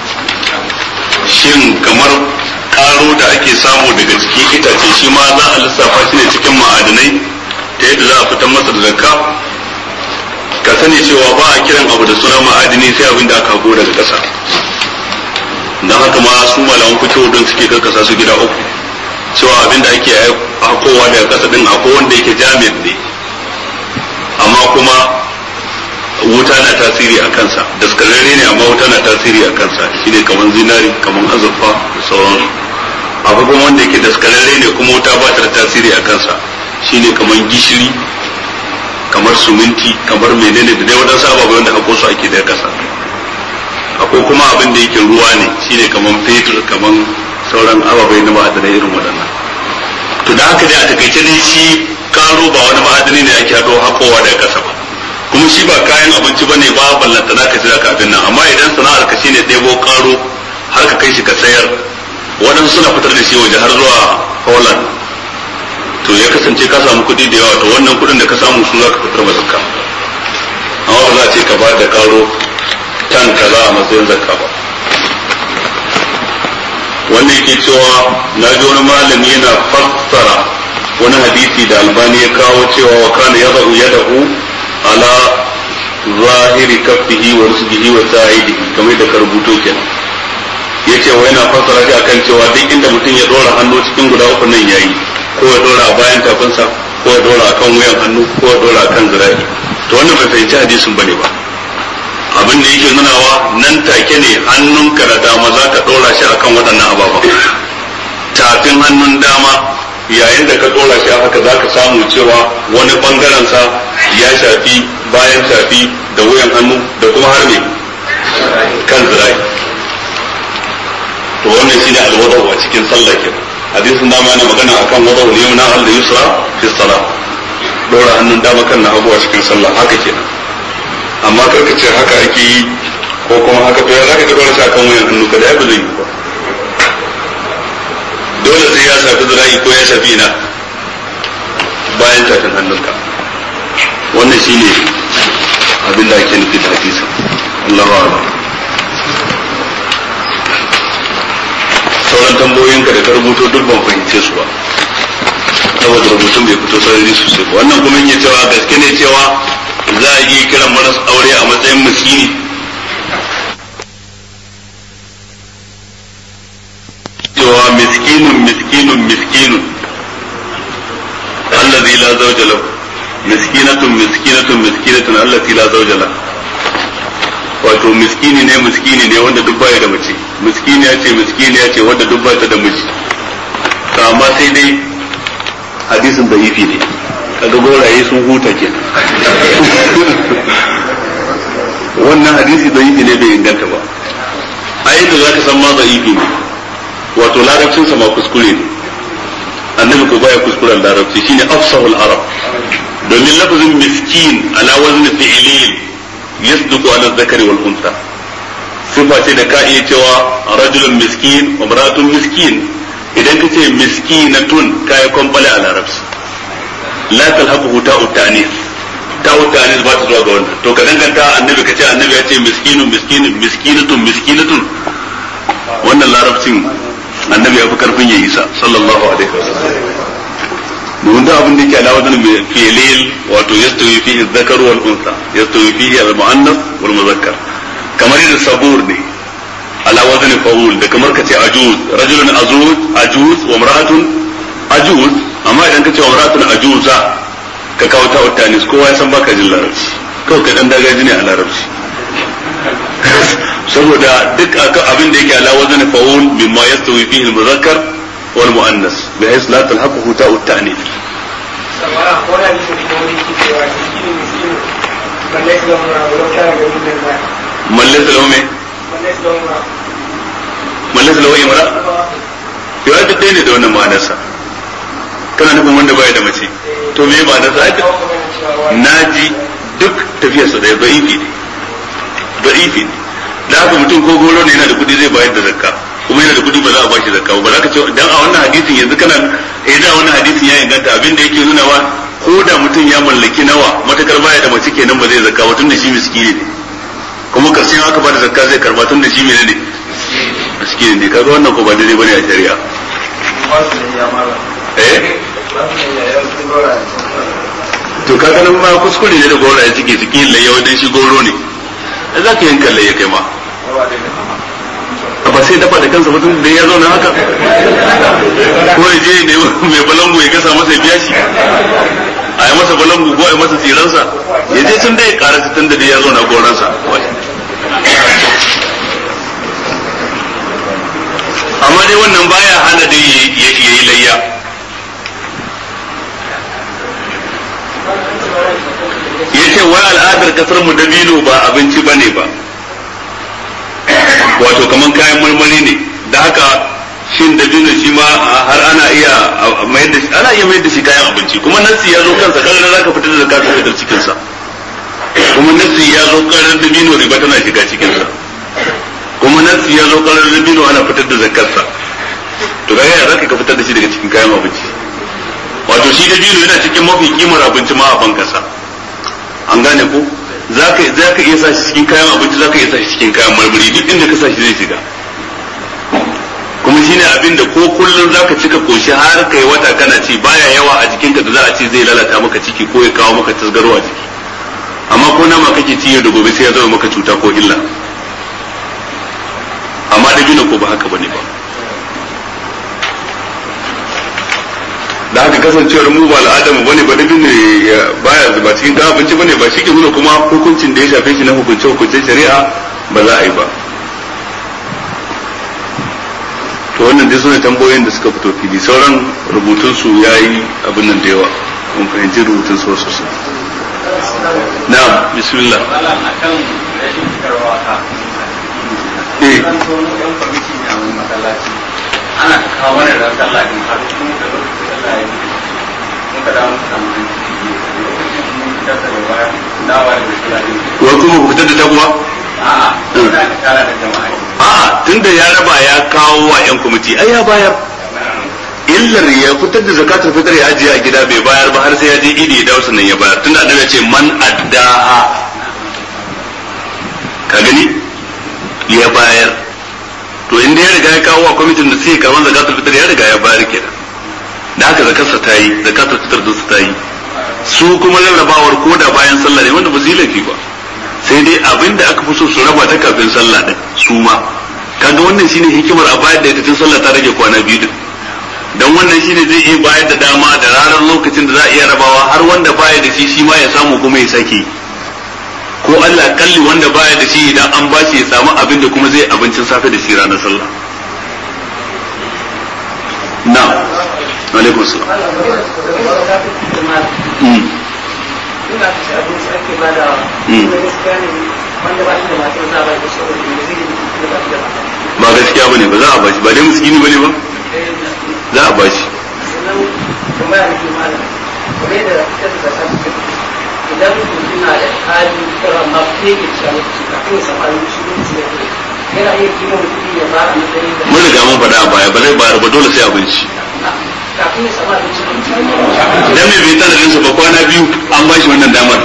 shin kamar karo da ake samu daga cikin itace shi ma za a lissafa shi ne cikin ma'adanai ta yadda za a fitar masa da zakka ka sani cewa ba a kiran abu da suna ma'adini sai abin da aka hago daga ƙasa don haka ma su malaman fito don suke karkasa su gida uku cewa abin da ake hakowa daga ƙasa din akwai wanda yake jami'in ne amma kuma wuta na tasiri a kansa daskararre ne amma wuta na tasiri a kansa shine kamar zinari kamar azurfa da sauransu akwai kuma wanda yake daskararre ne kuma wuta ba ta da tasiri a kansa shine kamar gishiri kamar suminti kamar menene da dai wadansu ababai wanda hako su ake da kasa akwai kuma abin da yake ruwa ne shine kamar fetur kamar sauran ababai na ma'adanai irin waɗannan to da haka dai a takaice dai shi karo ba wani ma'adani ne ake haɗo hakowa daga kasa ba kuma shi ba kayan abinci ba ne ba ballanta na ka jira kafin nan amma idan sana'ar ka shine ɗebo karo har ka kai shi ka sayar waɗansu suna fitar da shi waje har zuwa Holland to ya kasance ka samu kuɗi da yawa to wannan kuɗin da ka samu su za ka fitar ba zakka amma ba za a ce ka ba da karo tan kaza a matsayin zakka ba wanda yake cewa na ji wani malami yana fassara wani hadisi da Albani ya kawo cewa wa kana yad'u yadahu ala zahiri kaffihi wa rizqihi wa sa'idihi kamar da ka rubuto kenan yace wa yana fassara shi akan cewa duk inda mutum ya dora hannu cikin guda uku nan yayi ko ya dora a bayan tafinsa ko ya dora akan wuyan hannu ko ya dora akan zira'i to wannan bai fahimci hadisin bane ba abin da yake nunawa nan take ne hannunka da dama za ka dora shi akan waɗannan ababen tafin hannun dama yayin da ka dora shi haka za ka samu cewa wani bangaren sa ya shafi bayan shafi da wuyan hannu da kuma har ne kan zira'i to wannan shine alwadawa cikin sallah kenan hadisin dama yana magana akan wadawa ne na Allah yusra fi salat dora hannun dama kan na hagu a cikin sallah haka kenan amma karka ce haka ake yi ko kuma haka to ya zaka ka dora shi akan wuyan hannu kada ya ba zai yi ba dole sai ya shafi zira'i ko ya shafi ina bayan tafin hannunka wannan shine abin da ake nufi da hadisi Allahu a'lam sauran tambayoyinka da ka rubuto duk ban fahimce su ba saboda rubutun bai fito sarari sosai ba wannan kuma yake cewa gaske ne cewa za a yi kiran maras aure a matsayin miskini cewa miskinun miskinun miskinun allazi la zawja lahu miskinatun miskinatun miskinatun allati la zawja lahu wato miskini ne miskini ne wanda duk baya da mace miskini ya ce miskini ya ce wanda duk baya da miji to amma sai dai hadisin da yifi ne kaga goraye sun huta ke wannan hadisi da yi ne bai inganta ba a yadda za ka san ma da'ifi ne wato larabcinsa ma kuskure ne annabi ko baya kuskuren larabci shine afsahul arab domin lafazin miskin ala wazni fi'lil yasduqu ala dhakari wal unsa sifa ce da ka iya cewa rajulun miskin wa imra'atun miskin idan ka ce miskinatun kai kwambale a larabci la talhaquhu ta'u ta'nis ta'u ta'nis ba ta zuwa ga wannan to ka danganta annabi ka ce annabi ya ce miskinun miskinun miskinatun miskinatun wannan larabcin annabi ya fi karfin ya isa sallallahu alaihi wasallam domin da abin da yake ala wajen fi'lil wato yastawi fihi dhakar wal unsa yastawi fihi al muannas wal muzakkar kamar yadda sabur ne ala wajen fa'ul da kamar kace ajuz rajulun azuz ajuz wa imra'atun ajuz amma idan kace wa imra'atun ajuza ka kawo ta utanis kowa ya san baka jin larabci kawai ka dan dagaji ne a larabci saboda duk abin da yake ala wazn fa'ul mimma yastawi fihi al-muzakkar wal muannas bi haythu la talhaquhu ta'u at-ta'nith samara wala ni ko ni cewa cikin miskin balle da mun rawo ta ga mun da malle da laume balle da mun malle da laume mara yau da dai ne da wannan ma'anarsa kana nufin wanda baya da mace to me ma'anarsa naji duk tafiyarsa da da'ifi ne da'ifi ne da haka mutum ko goro ne yana da kudi zai bayar da zakka kuma yana da kudi ba za a bashi zakka ba za ka ce dan a wannan hadisin yanzu kana eh da wannan hadisin ya inganta abin da yake nuna wa ko da mutum ya mallaki nawa matakar baya da mace kenan ba zai zakka ba tun da shi miskini ne kuma karshen aka ba da zakka zai karba tun da shi menene miskini ne kaga wannan ko ba daidai bane a shari'a eh to kaga nan ma kuskure ne da goro ya cike cikin laye wajen shi goro ne za ka yanka laye kai ma ba sai dafa da kansa mutum da ya zauna haka ko ya je ne mai balangu ya gasa masa ya biya shi a yi masa balangu ko a yi masa tsiransa ya je tun da ya kara shi tun da ya zauna goransa amma dai wannan baya hana dai ya yi layya yace wai al'adar kasar mu dabino ba abinci bane ba wato kaman kayan marmari ne da haka shin dabino shi ma har ana iya mayar da shi ana iya mayar da shi kayan abinci kuma nasi ya zo kansa kallon zaka fitar da zakatun fitar cikin sa kuma nasi ya zo karar dabino riba tana shiga cikin sa kuma nasi ya zo karar dabino ana fitar da zakar sa to ga ya zaka ka fitar da shi daga cikin kayan abinci wato shi dabino yana cikin mafi kimar abinci ma a bankasa an gane ko zaka zaka iya sa shi cikin kayan abinci zaka iya sa shi cikin kayan marmari duk inda ka sa shi zai shiga kuma shine abin da ko kullun zaka cika koshi har kai wata kana ci baya yawa a jikinka da za a ce zai lalata maka ciki ko ya kawo maka tasgaro a jiki amma ko nama kake ci yau da gobe sai ya zama maka cuta ko illa amma da gina ko ba haka bane ba da haka kasancewar mu ba al'adamu bane ba dabin ne baya ba cikin kayan abinci bane ba shi ke nuna kuma hukuncin da ya shafe shi na hukunce hukuncin shari'a ba za a yi ba to wannan dai sune tambayoyin da suka fito fili sauran rubutun su yayi abin nan da yawa mun fahimci rubutun su sosai na'am bismillah eh ana kawo mana da sallah din har kuma da lokacin sallah ya yi muka da muka samu da baya dawa da sallah din wa kuma ku fitar da ta kuma a'a da ka tara da jama'a a'a tunda ya raba ya kawo wa yan kwamiti ai ya bayar illar ya fitar da zakatul fitr ya ajiye a gida bai bayar ba har sai ya je idi ya dawo sannan ya bayar tunda annabi ya ce man addaha ka gani ya bayar to inda ya riga ya kawo wa kwamitin da suke karban zakatul fitr ya riga ya bayar kenan da haka zakarsa ta yi zakatul fitr din su ta yi su kuma rarrabawar ko da bayan sallah ne wanda ba su yi laifi ba sai dai abinda aka fi so su raba ta kafin sallah din su ma kaga wannan shine hikimar a bayar da ita tun sallah ta rage kwana biyu din dan wannan shine zai iya bayar da dama da ranar lokacin da za a iya rabawa har wanda baya da shi shi ma ya samu kuma ya sake ko Allah kalli wanda baya da shi idan an ba shi ya samu abin da kuma zai abincin safe da shi ranar sallah na alaikum salam ina ci abinci ake ba da wanda gaskiya ne wanda ba shi da matar za a ba da saboda ne zai yi da ba shi da matar ba gaskiya bane ba za a bashi ba dai miskini bane ba za a bashi sannan kuma ya rike malam kuma da ta da ta ce idan mutum na da hali kira ma ke ke ci abinci kafin ya samu abinci ne yana iya kima mutum ya ba a matsayin da mun riga mun faɗa a baya ba zai bayar ba dole sai abinci kafin ya samu abinci dan me bai tsarin sa ba kwana biyu an ba shi wannan damar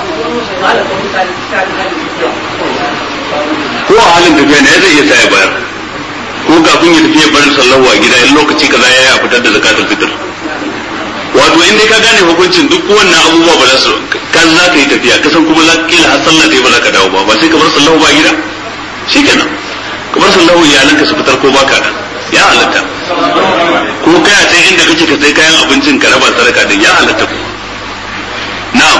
ko a halin tafiya ne zai iya sa ya bayar ko kafin ya tafi ya bar sallahu a gida in lokaci kaza ya ya fitar da zakatul fitr wato in dai ka gane hukuncin duk wannan abubuwa ba za su kan za ka yi tafiya kasan kuma za kila har sallah dai ba za ka dawo ba ba sai ka bar sallahu ba a gida shikenan ka bar sallahu iyalanka su fitar ko baka da ya halatta ko kai a sai inda kake ka sai kayan abincin ka raba sadaka din ya halatta ku na'am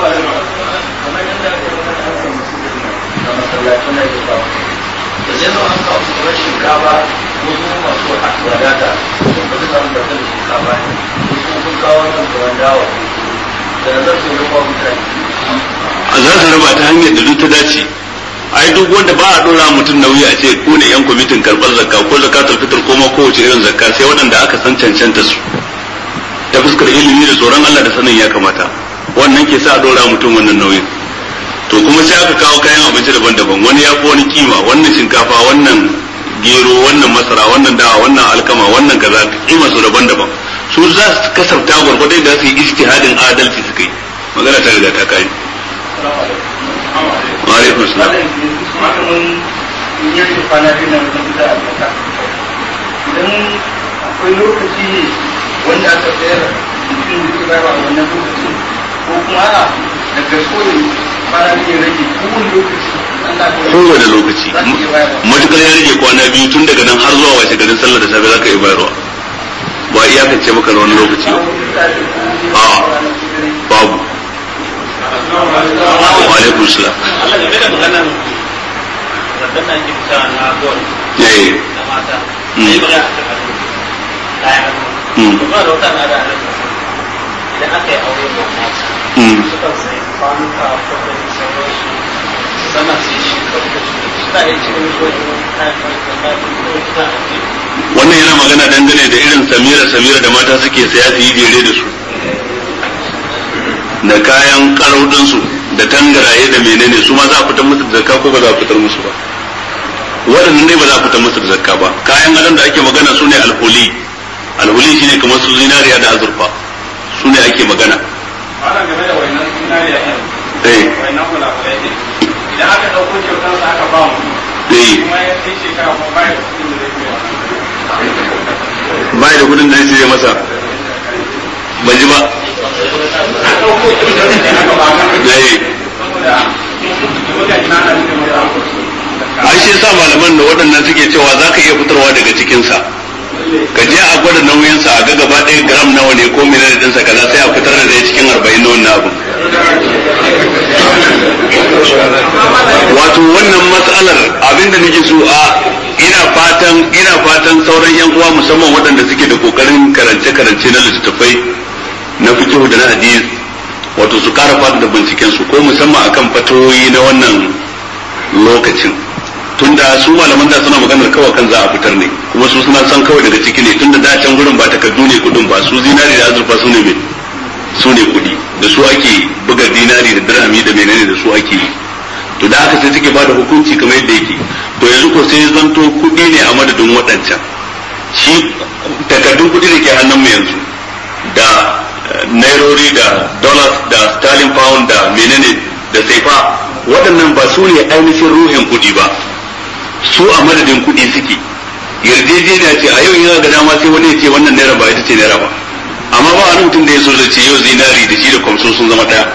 a za su raba ta hanyar da duk ta dace ai duk wanda ba a dora mutum nauyi a ce ko ne yan kwamitin karɓar zakka ko zakatul fitr ko ma kowace irin zakka sai waɗanda aka san cancanta su ta fuskar ilimi da tsoron Allah da sanin ya kamata wannan ke sa a dora mutum wannan nauyin to kuma sai aka kawo kayan abinci daban-daban wani ya fi wani kima wannan shinkafa wannan gero wannan masara wannan dawa wannan alkama wannan kaza kima su daban-daban su za su kasafta gwargwadon da su yi ijtihadin adalci su kai magana ta riga ta kai alaikum salam idan akwai lokaci ne wanda aka tsayar mutum da ke bayarwa a wannan lokaci ko kuma ana da gasko ne fara ne rage kowane lokaci kowane lokaci matukar ya rage kwana biyu tun daga nan har zuwa wace garin sallar da safe za ka yi bayarwa ba iyakance maka na wani lokaci ba a babu wa alaikum salam Allah ne da maganar rabban nan ke fita na gol eh da mata sai ba ya ta kasu daya hannu kuma da wata na da idan aka yi aure da mata sukan sai kwanuka ko da sauransu sama sai shi suna yin cikin wajen kayan kwanuka wannan yana magana dangane da irin samira samira da mata suke saya su yi jere da su da kayan karaudinsu da tangaraye da menene su ma za a fitar musu da zakka ko ba za a fitar musu ba waɗannan ne ba za a fitar musu da zakka ba kayan adon da ake magana su ne alhuli alhuli shine kamar su zinariya da azurfa su ne ake magana ana game da wannan zinariya eh wannan kula kula ne idan aka dauko kyautar sa aka ba mu eh kuma ya kai shekara ko bai da kudin da zai bai da kudin da zai masa ban ji ba ai shi sa malaman da waɗannan suke cewa za ka iya fitarwa daga cikinsa ka je a gwada nauyinsa a ga gaba ɗaya gram nawa ne ko miliyan ɗinsa kaza sai a fitar da ɗaya cikin arba'in na wannan abu wato wannan matsalar abinda nake so a ina fatan ina fatan sauran yan uwa musamman waɗanda suke da kokarin karance karance na littattafai na fiqh da na hadis wato su kara fata da binciken su ko musamman akan fatoyi na wannan lokacin tunda su malaman da suna maganar kawai kan za a fitar ne kuma su suna san kawai daga ciki ne tunda da can gurin ba takardu ne kudin ba su zinari da azurfa su ne su ne kudi da su ake buga dinari da dirhami da menene da su ake yi to da haka sai suke bada hukunci kamar yadda yake to yanzu ko sai zanto kudi ne a madadin waɗancan shi takardun kudi da ke hannun mu yanzu da nairori da dollars da sterling pound da menene da saifa waɗannan ba su ne ainihin ruhin kudi ba su a madadin kudi suke yarjejeniya ce a yau yana ga dama sai wani ya ce wannan naira ba ita ce naira ba amma ba wani mutum da ya so da ce yau zinari da shi da kwamso sun zama ɗaya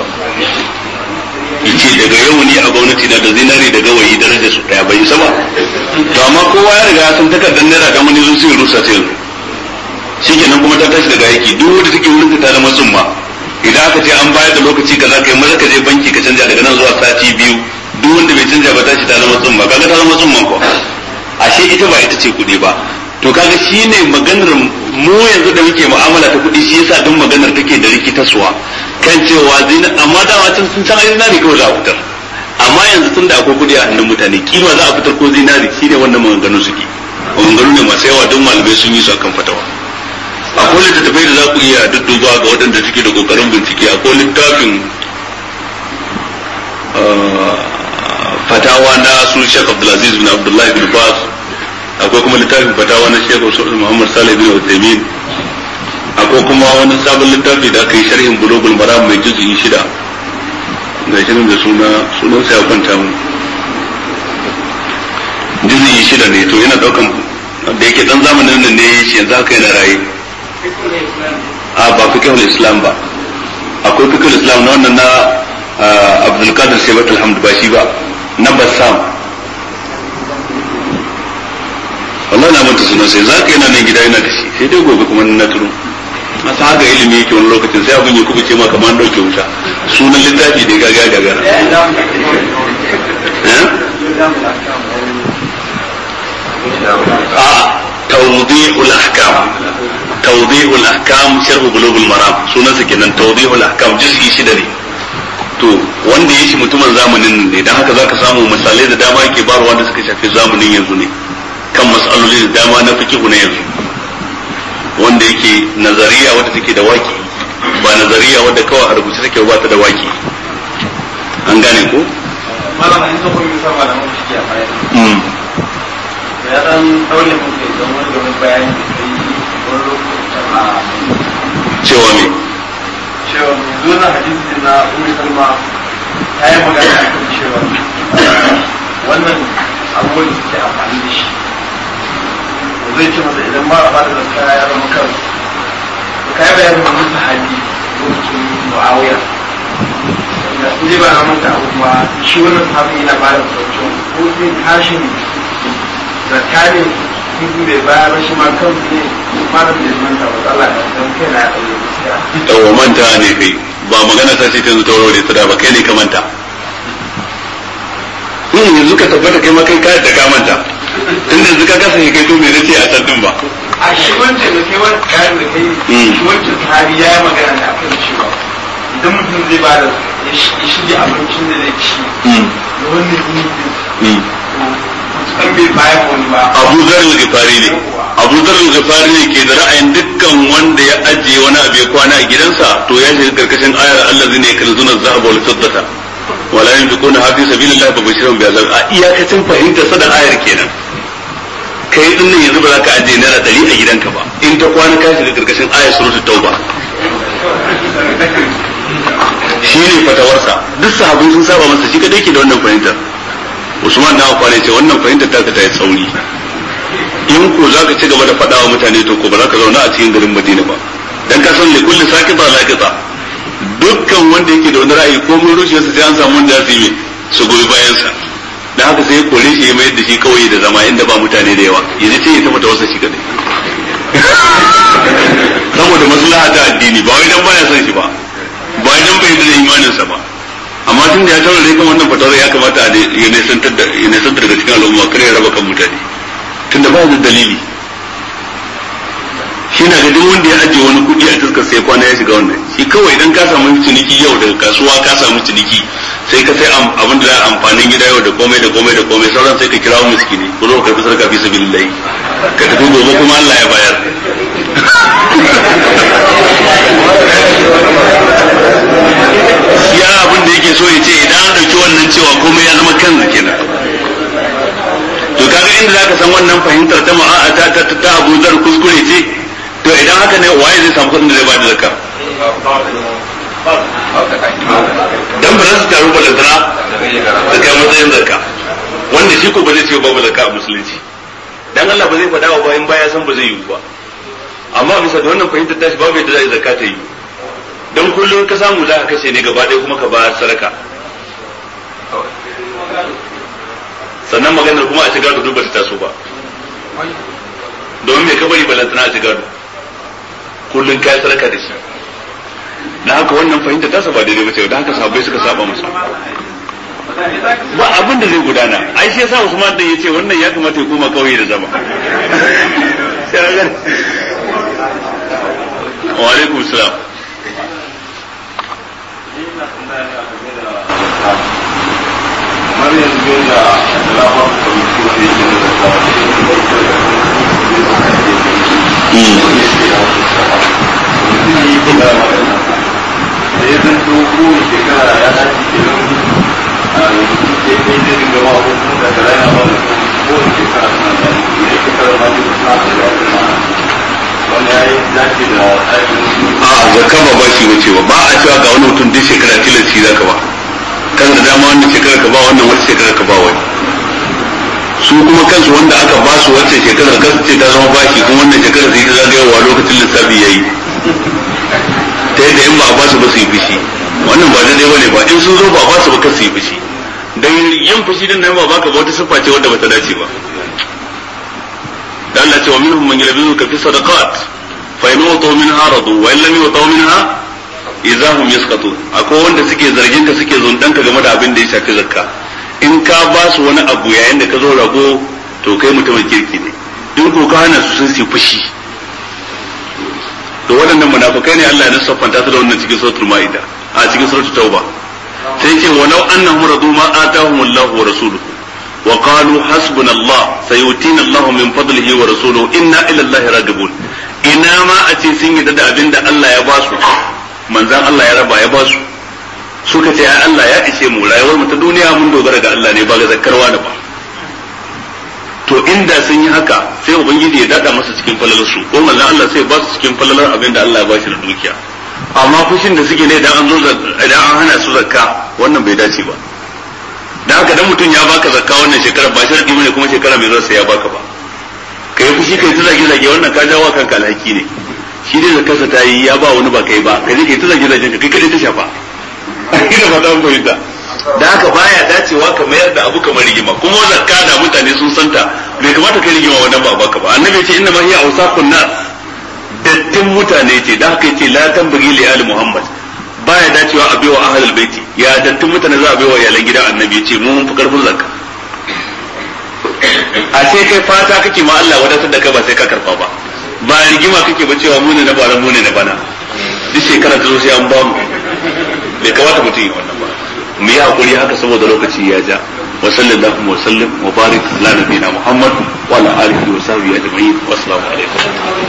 yace daga yau ni a gwamnati na da zinari da gawayi darajar su ɗaya bai sama to amma kowa ya riga sun takardar naira da mani sun rusa ta yanzu shikenan kuma ta tashi daga aiki duk wanda take wurin ta zama tsumma idan aka ce an bayar da lokaci kaza kai maza ka je banki ka canja daga nan zuwa sati biyu duk wanda bai canja ba tashi ta zama tsumma kaga ta zama tsumman ko ashe ita ba ita ce kuɗi ba to kaga shine maganar mu yanzu da muke mu'amala ta kuɗi shi yasa duk maganar take da rikitarsuwa kan cewa zina amma da watan sun san ai zinari kawai za a fitar amma yanzu tunda akwai kuɗi a hannun mutane kima za a fitar ko zinari shine wannan maganganun suke maganganu ne masu yawa don malamai sun yi su akan fatawa akwai littattafai da za ku iya duddubawa ga waɗanda suke da kokarin bincike akwai littafin fatawa na su Sheikh Abdulaziz bin Abdullah bin Baz akwai kuma littafin fatawa na Sheikh Muhammad Salih bin Uthaymeen akwai kuma wani sabon littafi da aka yi sharhin Bulughul Maram mai juz'i shida ga shi da suna sunan sa ya kwanta mu juz'i shida ne to yana daukan da yake dan zamanin nan ne shi yanzu haka yana raye a ba fiqhul Islam ba akwai fiqhul Islam na wannan na Abdul Qadir Shaybat Alhamd ba shi ba na Bassam wallahi na manta sunan sai zaka yana nan gida yana da shi sai dai gobe kuma na turo masa haka ilimi yake wani lokacin sai abin ya kuma ce ma kamar dauke wuta sunan littafi da gaga gagara a tawdihul ahkam tawdihul ahkam sharh bulughul maram sunan sa kenan tawdihul ahkam juz'i shida ne to wanda yake mutumin zamanin ne dan haka zaka samu misalai da dama yake barwa da suka shafi zamanin yanzu ne kan mas'aloli da dama na fiqh na yanzu wanda yake nazariya wadda take da waki ba nazariya wadda kawai a rubuce take ba ta da waki an gane ko malam an zo koyi sama da mun fiye a baya mm ya dan daure mun kai don wani da bayani da kai wani lokacin a cewa me cewa yanzu na hadisi na Ummu Salma ta yi magana akan cewa wannan abubuwan da suke amfani da shi zai ce masa idan ba a bada zakka ya zama kan to kai bayanin wani sahabi lokacin Muawiya da kuje ba na manta abu kuma shi wannan sahabi yana bada zakka ko zai tashin zakka ne kun bai bayar shi ma kan ne malam da manta ba Allah ya san kai na ya gaskiya yawa manta ne kai ba magana ta ce ta zo ta warware ta da ba kai ne ka manta in yanzu ka tabbata kai ma kai ka da ka manta tun da zuka kasa kai to me nace a tsaddin ba a shi wancan da kai wani kayan da kai shi wancan sahabi ya yi magana da akan cewa idan mutum zai ba da ya shirya abincin da zai ci da wani zunubi kan bai bayan wani ba Abu Zar al-Ghifari ne Abu Zar al-Ghifari ne ke da ra'ayin dukkan wanda ya ajiye wani abu ya kwana a gidansa to ya shiga karkashin ayar allazina yakunzuna az-zahaba wal fiddata wala yunfiquna fi sabilillahi fa bashirhum bi'azab a iyakacin fahimtar sa da ayar kenan kai din nan yanzu ba za ka ajiye naira ɗari a gidanka ba in ta kwana ka shiga karkashin ayar suratul tauba shi ne fatawarsa duk sahabbai sun saba masa shi kadai ke da wannan fahimtar Usman na kware ce wannan fahimtar ta ta yi tsauri in ko za ka ci gaba da faɗawa mutane to ko ba za ka zauna a cikin garin Madina ba dan ka san likulli sakita laqita dukkan wanda yake da wani ra'ayi ko mun rushe su sai an samu wanda zai yi su goyi bayan sa dan haka sai kore shi ya mayar da shi kawai da zama inda ba mutane da yawa yanzu ce ya tabbata wasa shi kadai saboda maslaha ta addini ba wai dan baya son shi ba ba wai dan bai da imanin sa ba amma tun da ya taurare kan wannan fatawar ya kamata a ya nesantar da ya nesantar daga cikin al'umma kare ya raba kan mutane tunda ba da dalili shi na ga duk wanda ya ajiye wani kuɗi a tuskar sai kwana ya shiga wannan shi kawai idan ka samu ciniki yau daga kasuwa ka samu ciniki sai ka sai abin da za a amfanin gida yau da komai da komai da komai sauran sai ka kira miskini ko zo ka fi sarka fi sabilillahi ka tafi gobe kuma Allah ya bayar ya abin da yake so ya ce idan an dauki wannan cewa komai ya zama kan kenan to kaga inda zaka san wannan fahimtar ta ma'a ta ta ta Abu Zar kuskure ce to idan haka ne waye zai samu kudin da zai bada zakka dan ba za su taru ba da zara da kai matsayin zakka wanda shi ko ba zai ce babu zakka a musulunci dan Allah ba zai faɗa wa bayan baya san ba zai yi ba amma bisa da wannan fahimtar tashi babu yadda za a yi zakka ta yi dan kullum ka samu za ka kashe ne gaba ɗaya kuma ka ba sadaka sannan maganar kuma a ci gado duk ba ta taso ba domin mai kabari balantana a ci gado kullum kayan sadaka da shi na haka wannan fahimta tasa ba daidai ba ce da haka sahabbai suka saba masa ba abin da zai gudana ai sai yasa Usman din yace wannan ya kamata ya koma kauye da zama wa alaikum salam. Maryam bin da Alama kwamiti ne da da ya zanto kowace shekara ya dace kenan a sai kai zai riga ma hukumu da gara yana ba da kowace shekara suna da ne shekara ma duk suna da ya kuma wani ya yi dace da tsarin a zakka ba bashi wuce ba ba a cewa ga wani mutum duk shekara tilasti zaka ba kan da dama wannan shekara ka ba wannan wata shekara ka ba wani su kuma kansu wanda aka ba su wacce shekarar kasu ce ta zama bashi kuma wannan shekarar sai ta zagayowa lokacin lissafi yayi ta yadda in ba a ba su ba su yi fushi wannan ba daidai bane ba in sun zo ba a ba su ba kar su yi fushi dan yin fushi din nan ba baka ba wata siffa ce wanda bata dace ba da Allah ce wa minhum man yalbizuka fi sadaqat fa in watu minha radu wa in lam yutu minha idza hum yasqatun akwai wanda suke zargin ka suke zundan ka game da abin da ya shafi zakka in ka ba su wani abu yayin da ka zo rago to kai mutumin kirki ne in ko ka hana su sun su fushi to waɗannan munafikai ne Allah ya nasafanta su da wannan cikin suratul maida a cikin suratul tauba sai ce walau annahum radu ma atahum Allah wa rasuluhu wa qalu hasbuna Allah sayutina Allah min fadlihi wa rasuluhu inna ila Allah ragibun ina ma a ce sun yi da abinda Allah ya ba su manzan Allah ya raba ya ba su suka ce ai Allah ya ishe mu rayuwar mu ta duniya mun dogara ga Allah ne ba ga zakkarwa da ba to inda sun yi haka sai ubangiji ya dada masa cikin falalar su ko manzon Allah sai ba su cikin falalar abin da Allah ya ba shi da dukiya amma fushin da suke ne idan an zo idan an hana su zakka wannan bai dace ba dan haka dan mutum ya baka zakka wannan shekara ba sharadi bane kuma shekara mai zuwa sai ya baka ba kai fushi kai ta zage zage wannan ka jawo kanka alhaki ne shi dai zakkarsa ta yi ya ba wani ba kai ba kai kai ta zage zage kai kai ta shafa ina ba ta fahimta da haka baya dacewa ka mayar da abu kamar rigima kuma zakka da mutane sun santa bai kamata kai rigima wannan ba baka ba annabi ce inna ma hiya awsaqun nas dattin mutane ce da haka yace la tambagi li ali muhammad baya dacewa a baiwa ahlul baiti ya dattin mutane za a baiwa iyalan gidan annabi yace mu mun fi karfin zakka a sai kai fata kake ma Allah wadatar da kai ba sai ka karfa ba ba rigima kake ba cewa mu ne na bara mu ne na bana duk shekara ta zo sai an ba mu bai kamata mutum yi wannan ba mu yi hakuri haka saboda lokaci ya ja wa sallallahu wa sallim wa barik ala nabiyina muhammad wa ala alihi wa sahbihi ajma'in wa assalamu alaikum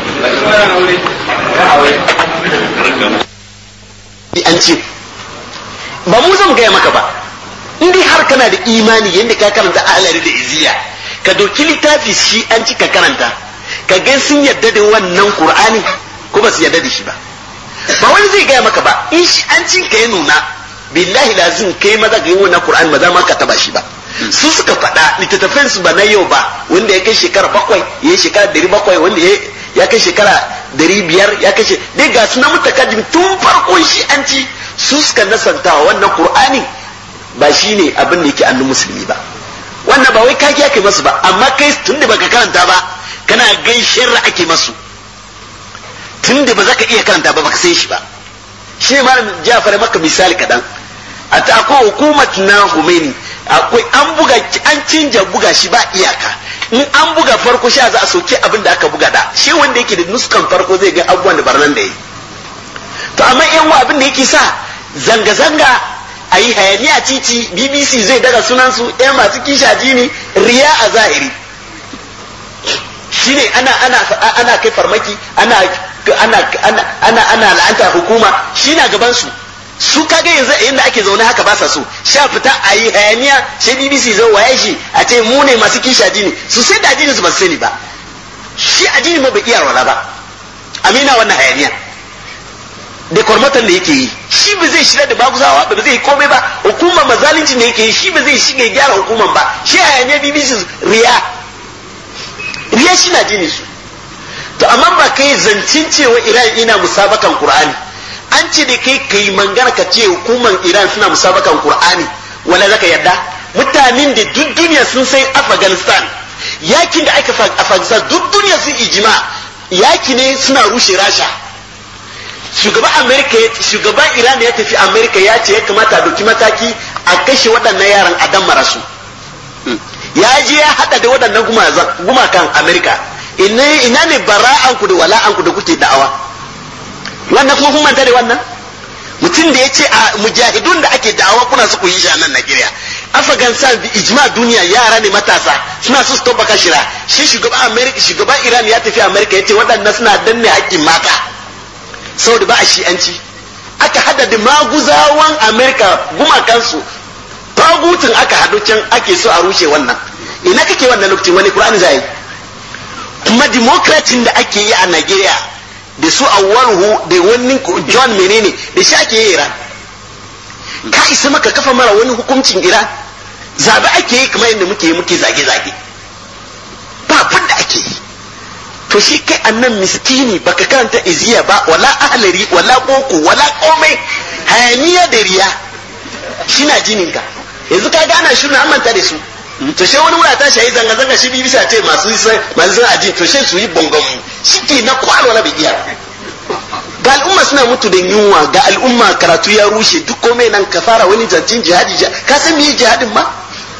an ce ba mu zan gaya maka ba in dai har kana da imani yadda ka karanta ahlari da iziya ka doki littafi shi an ci ka karanta ka ga sun yadda da wannan qur'ani ko ba su yadda da shi ba ba wani zai gaya maka ba in shi an cin ka ya nuna billahi lazim kai maza ga yin wannan qur'ani maza ma ka taba shi ba su suka faɗa littattafan su ba na yau ba wanda ya kai shekara bakwai ya shekara dari bakwai wanda ya kai shekara dari biyar ya kai dai ga su na mutakaddim tun farkon shi an ci su suka nasanta wannan qur'ani ba shi ne abin da yake annu musulmi ba wannan ba wai kaki ake masu ba amma kai tun da baka karanta ba kana gaishe ake masu tun da ba za ka iya karanta ba baka sai shi ba shi ne malam Jafar maka misali kadan a ta akwai hukumat na Khomeini akwai an buga an canja buga shi ba iyaka in an buga farko sha za a soke abin da aka buga da shi wanda yake da nuskan farko zai ga abubuwan da barnan da yi to amma yan wa abin da yake sa zanga zanga a yi hayaniya titi B B C zai daga sunan su yan masu kishaji ne riya a zahiri shine ana ana ana kai farmaki ana ana ana ana ana la'anta hukuma shi na gaban su su kaga yanzu inda ake zaune haka ba sa so sha fita a yi hayaniya sai B B C zai waye shi a ce mu ne masu kisha addini su sai da addinin su ba su sani ba shi addini ma bai iya wala ba amina wannan hayaniya da kormatan da yake yi shi ba zai shiga da baguzawa ba zai yi komai ba hukumar mazalincin da yake yi shi ba zai shiga gyara hukumar ba shi hayaniya B B C riya riya shi na addinin su to amma ba kai zancin cewa Iran ina musabakan Qur'ani an ce da kai kai mangana ka ce hukumar Iran suna musabakan Qur'ani wala zaka yadda mutanen da duk duniya sun san Afghanistan yakin da aka Afghanistan duk duniya sun ijima yaki ne suna rushe Rasha shugaban America shugaban Iran ya tafi America ya ce ya kamata a dauki mataki a kashe waɗannan yaran a dan marasu ya je ya hada da waɗannan gumakan America ina ina ne bara'an ku da wala'an ku da kuke da'awa wannan kuma kun manta da wannan mutum da yace a mujahidun da ake da'awa kuna su ku yi shi a nan Najeriya Afghanistan bi ijma duniya yara ne matasa suna su stop baka shira shi shugaban America shugaban Iran ya tafi America yace waɗannan suna danne haƙƙin mata saboda ba a shi'anci aka hada da maguzawan America gumakansu tagutun aka hado can ake so a rushe wannan ina kake wannan lokacin wani Qur'ani zai kuma democratin da ake yi a Nigeria da su awwaluhu da wani John menene da shi ake yi Iran ka isa maka kafa mara wani hukuncin Iran zabe ake yi kamar yadda muke muke zage zage ba abin da ake yi to shi kai annan miskini baka karanta iziya ba wala ahlari wala boko wala komai hayaniya da riya shi na jininka yanzu ka gana shirin an manta da su to shi wani wura ta shayi zanga zanga shi bi bisa ce masu masu zan aji to shi su yi bongon shi ke na kwalo na bigiya ga al'umma suna mutu da yunwa ga al'umma karatu ya rushe duk komai nan ka fara wani zancin jihadi ka san me jihadin ma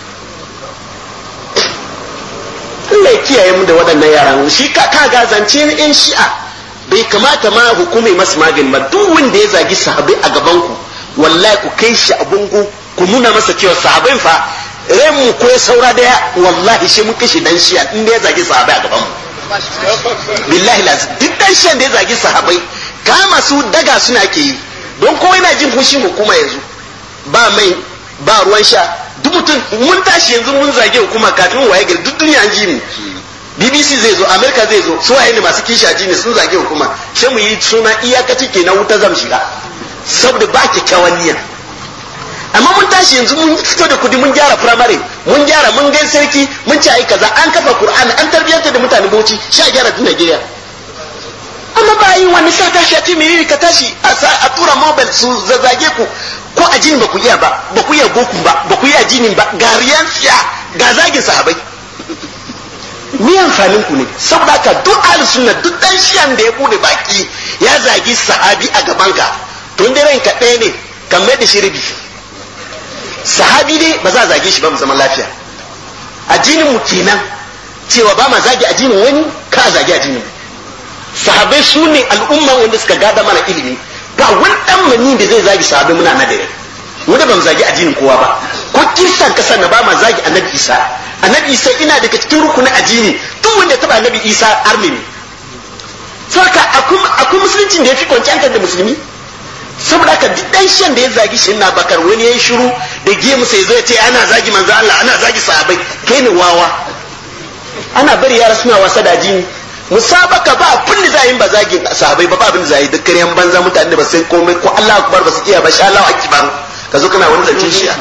Allah ya kiyaye mu da waɗannan yaran shi ka ka ga zance in shi'a bai kamata ma hukumai masu magani ba duk wanda ya zagi sahabbai a gaban ku wallahi ku kai shi a bungu ku nuna masa cewa sahabbai fa ran mu ko saura daya wallahi shi mun kashe dan shi'a in da ya zagi sahabbai a gaban mu billahi lazim duk dan shi'a da ya zagi sahabbai kama su daga suna ke yi don kowa yana jin fushin hukuma yanzu ba mai ba ruwan sha duk mutum mun tashi yanzu mun zage hukuma kafin waye gari duk duniya an ji mu B B C zai zo America zai zo su waye ne masu kishaji ne sun zage hukuma sai mu yi suna iyakaci kenan wuta zam shiga saboda ba kyakkyawan niyya amma mun tashi yanzu mun fito da kudi mun gyara primary mun gyara mun gai sarki mun ci ai kaza an kafa Qur'ani an tarbiyyantar da mutane Bauchi sha gyara tun Najeriya amma ba yi wani sa tashi a timi ka tashi a tura mobile su zazzage ku ko a jini ba ku iya ba ba ku iya boko ba ba ku iya jinin ba ga riyan tsiya ga zagin sahabai ni amfanin ku ne saboda ka duk ahli sunna duk dan shiyan da ya bude baki ya zagi sahabi a gaban ka to dai ranka ɗaya ne kan mai da shirbi sahabi dai ba za a zage shi ba mu zaman lafiya addinin mu kenan cewa ba ma zagi addinin wani ka zagi addinin sahabai su ne al'umma wanda suka gada mana ilimi ba wani dan mani da zai zagi sahabai muna na dare mu da bamu zagi addinin kowa ba ko kisan kasar na ba ma zagi annabi Isa annabi Isa ina daga cikin rukunin addini duk wanda taba annabi Isa arme ne saka akwai musuluncin da ya fi kwanciyar da musulmi saboda haka duk dan shan da ya zagi shi na bakar wani ya yi shiru da gemu sai zai ce ana zagi manzo Allah ana zagi sahabai kai ne wawa ana bari yara suna wasa da addini musabaka ba abin da za yi ba zagin sahabai ba ba abin da za yi duk karyan banza mutane ba sai komai ko Allah akbar ba su iya ba sha Allah akbar ka zo kana wani zancen shi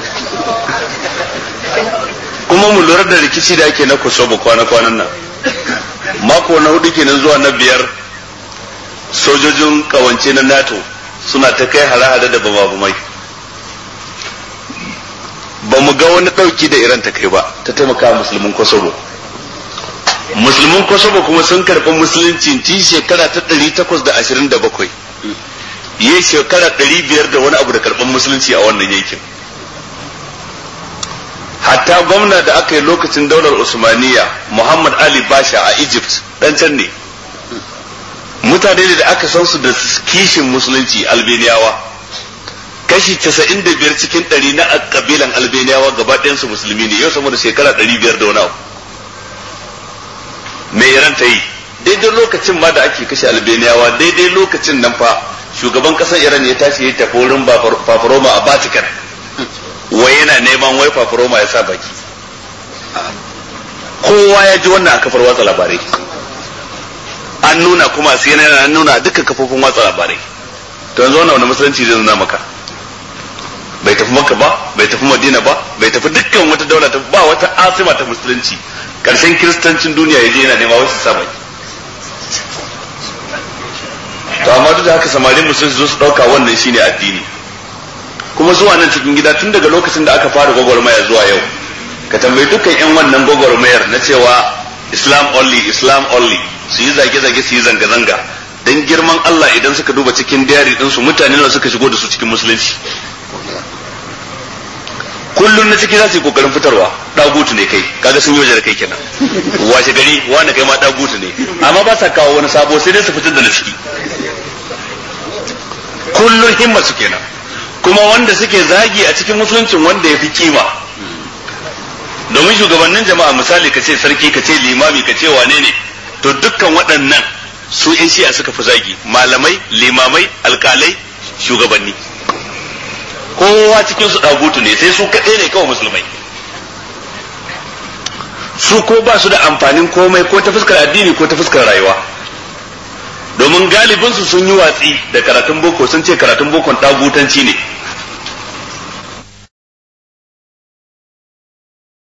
kuma mu lura da rikici da ake na Kosovo kwana kwanan nan mako na hudu kenan zuwa na biyar sojojin kawance na NATO suna ta kai hare-hare da bama-bamai ba mu ga wani dauki da Iran ta kai ba ta taimaka musulmin Kosovo musulmin Kosovo kuma sun karɓi musulunci tun shekara ta ɗari takwas da ashirin da bakwai yi shekara ɗari biyar da wani abu da karɓar musulunci a wannan yankin hatta gwamna da aka yi lokacin daular Usmaniya Muhammad Ali Basha a Egypt dan can ne mutane da aka san su da kishin musulunci Albaniyawa kashi casa'in da biyar cikin ɗari na kabilan Albaniyawa gaba ɗayansu musulmi ne yau sama da shekara ɗari biyar da wani abu me Iran ta yi daidai lokacin ma da ake kashe Albaniyawa daidai lokacin nan fa shugaban kasar Iran ya tashi ya tafi wurin Fafaroma a Vatican wai yana neman wai Fafaroma ya sa baki kowa ya ji wannan a kafar watsa labarai an nuna kuma sai yana an nuna dukkan kafofin watsa labarai to yanzu wannan wani musulunci zai nuna maka bai tafi Makka ba bai tafi Madina ba bai tafi dukkan wata daula ta ba wata asima ta musulunci karshen kiristancin duniya ya je yana nema wasu sa baki to amma duk da haka samarin musulunci zo su dauka wannan shine addini kuma zuwa nan cikin gida tun daga lokacin da aka fara gwagwarmaya zuwa yau ka tambayi dukkan yan wannan gwagwarmayar na cewa Islam only Islam only su yi zage-zage su yi zanga-zanga dan girman Allah idan suka duba cikin diary din su mutane ne suka shigo da su cikin musulunci kullun na ciki za su yi kokarin fitarwa dagutu ne kai kaga sun yoje da kai kenan washe gari wani kai ma dagutu ne amma ba sa kawo wani sabo sai dai su fitar da na ciki kullun himma su kenan kuma wanda suke zagi a cikin musuluncin wanda ya fi kima domin shugabannin jama'a misali ka ce sarki ka ce limami ka ce wane ne to dukkan waɗannan su yan shi'a suka fi zagi malamai limamai alkalai shugabanni kowa cikin su dagutu ne sai su kaɗai ne kawai musulmai su ko ba su da amfanin komai ko ta fuskar addini ko ta fuskar rayuwa domin galibinsu sun yi watsi da karatun boko sun ce karatun bokon dagutanci ne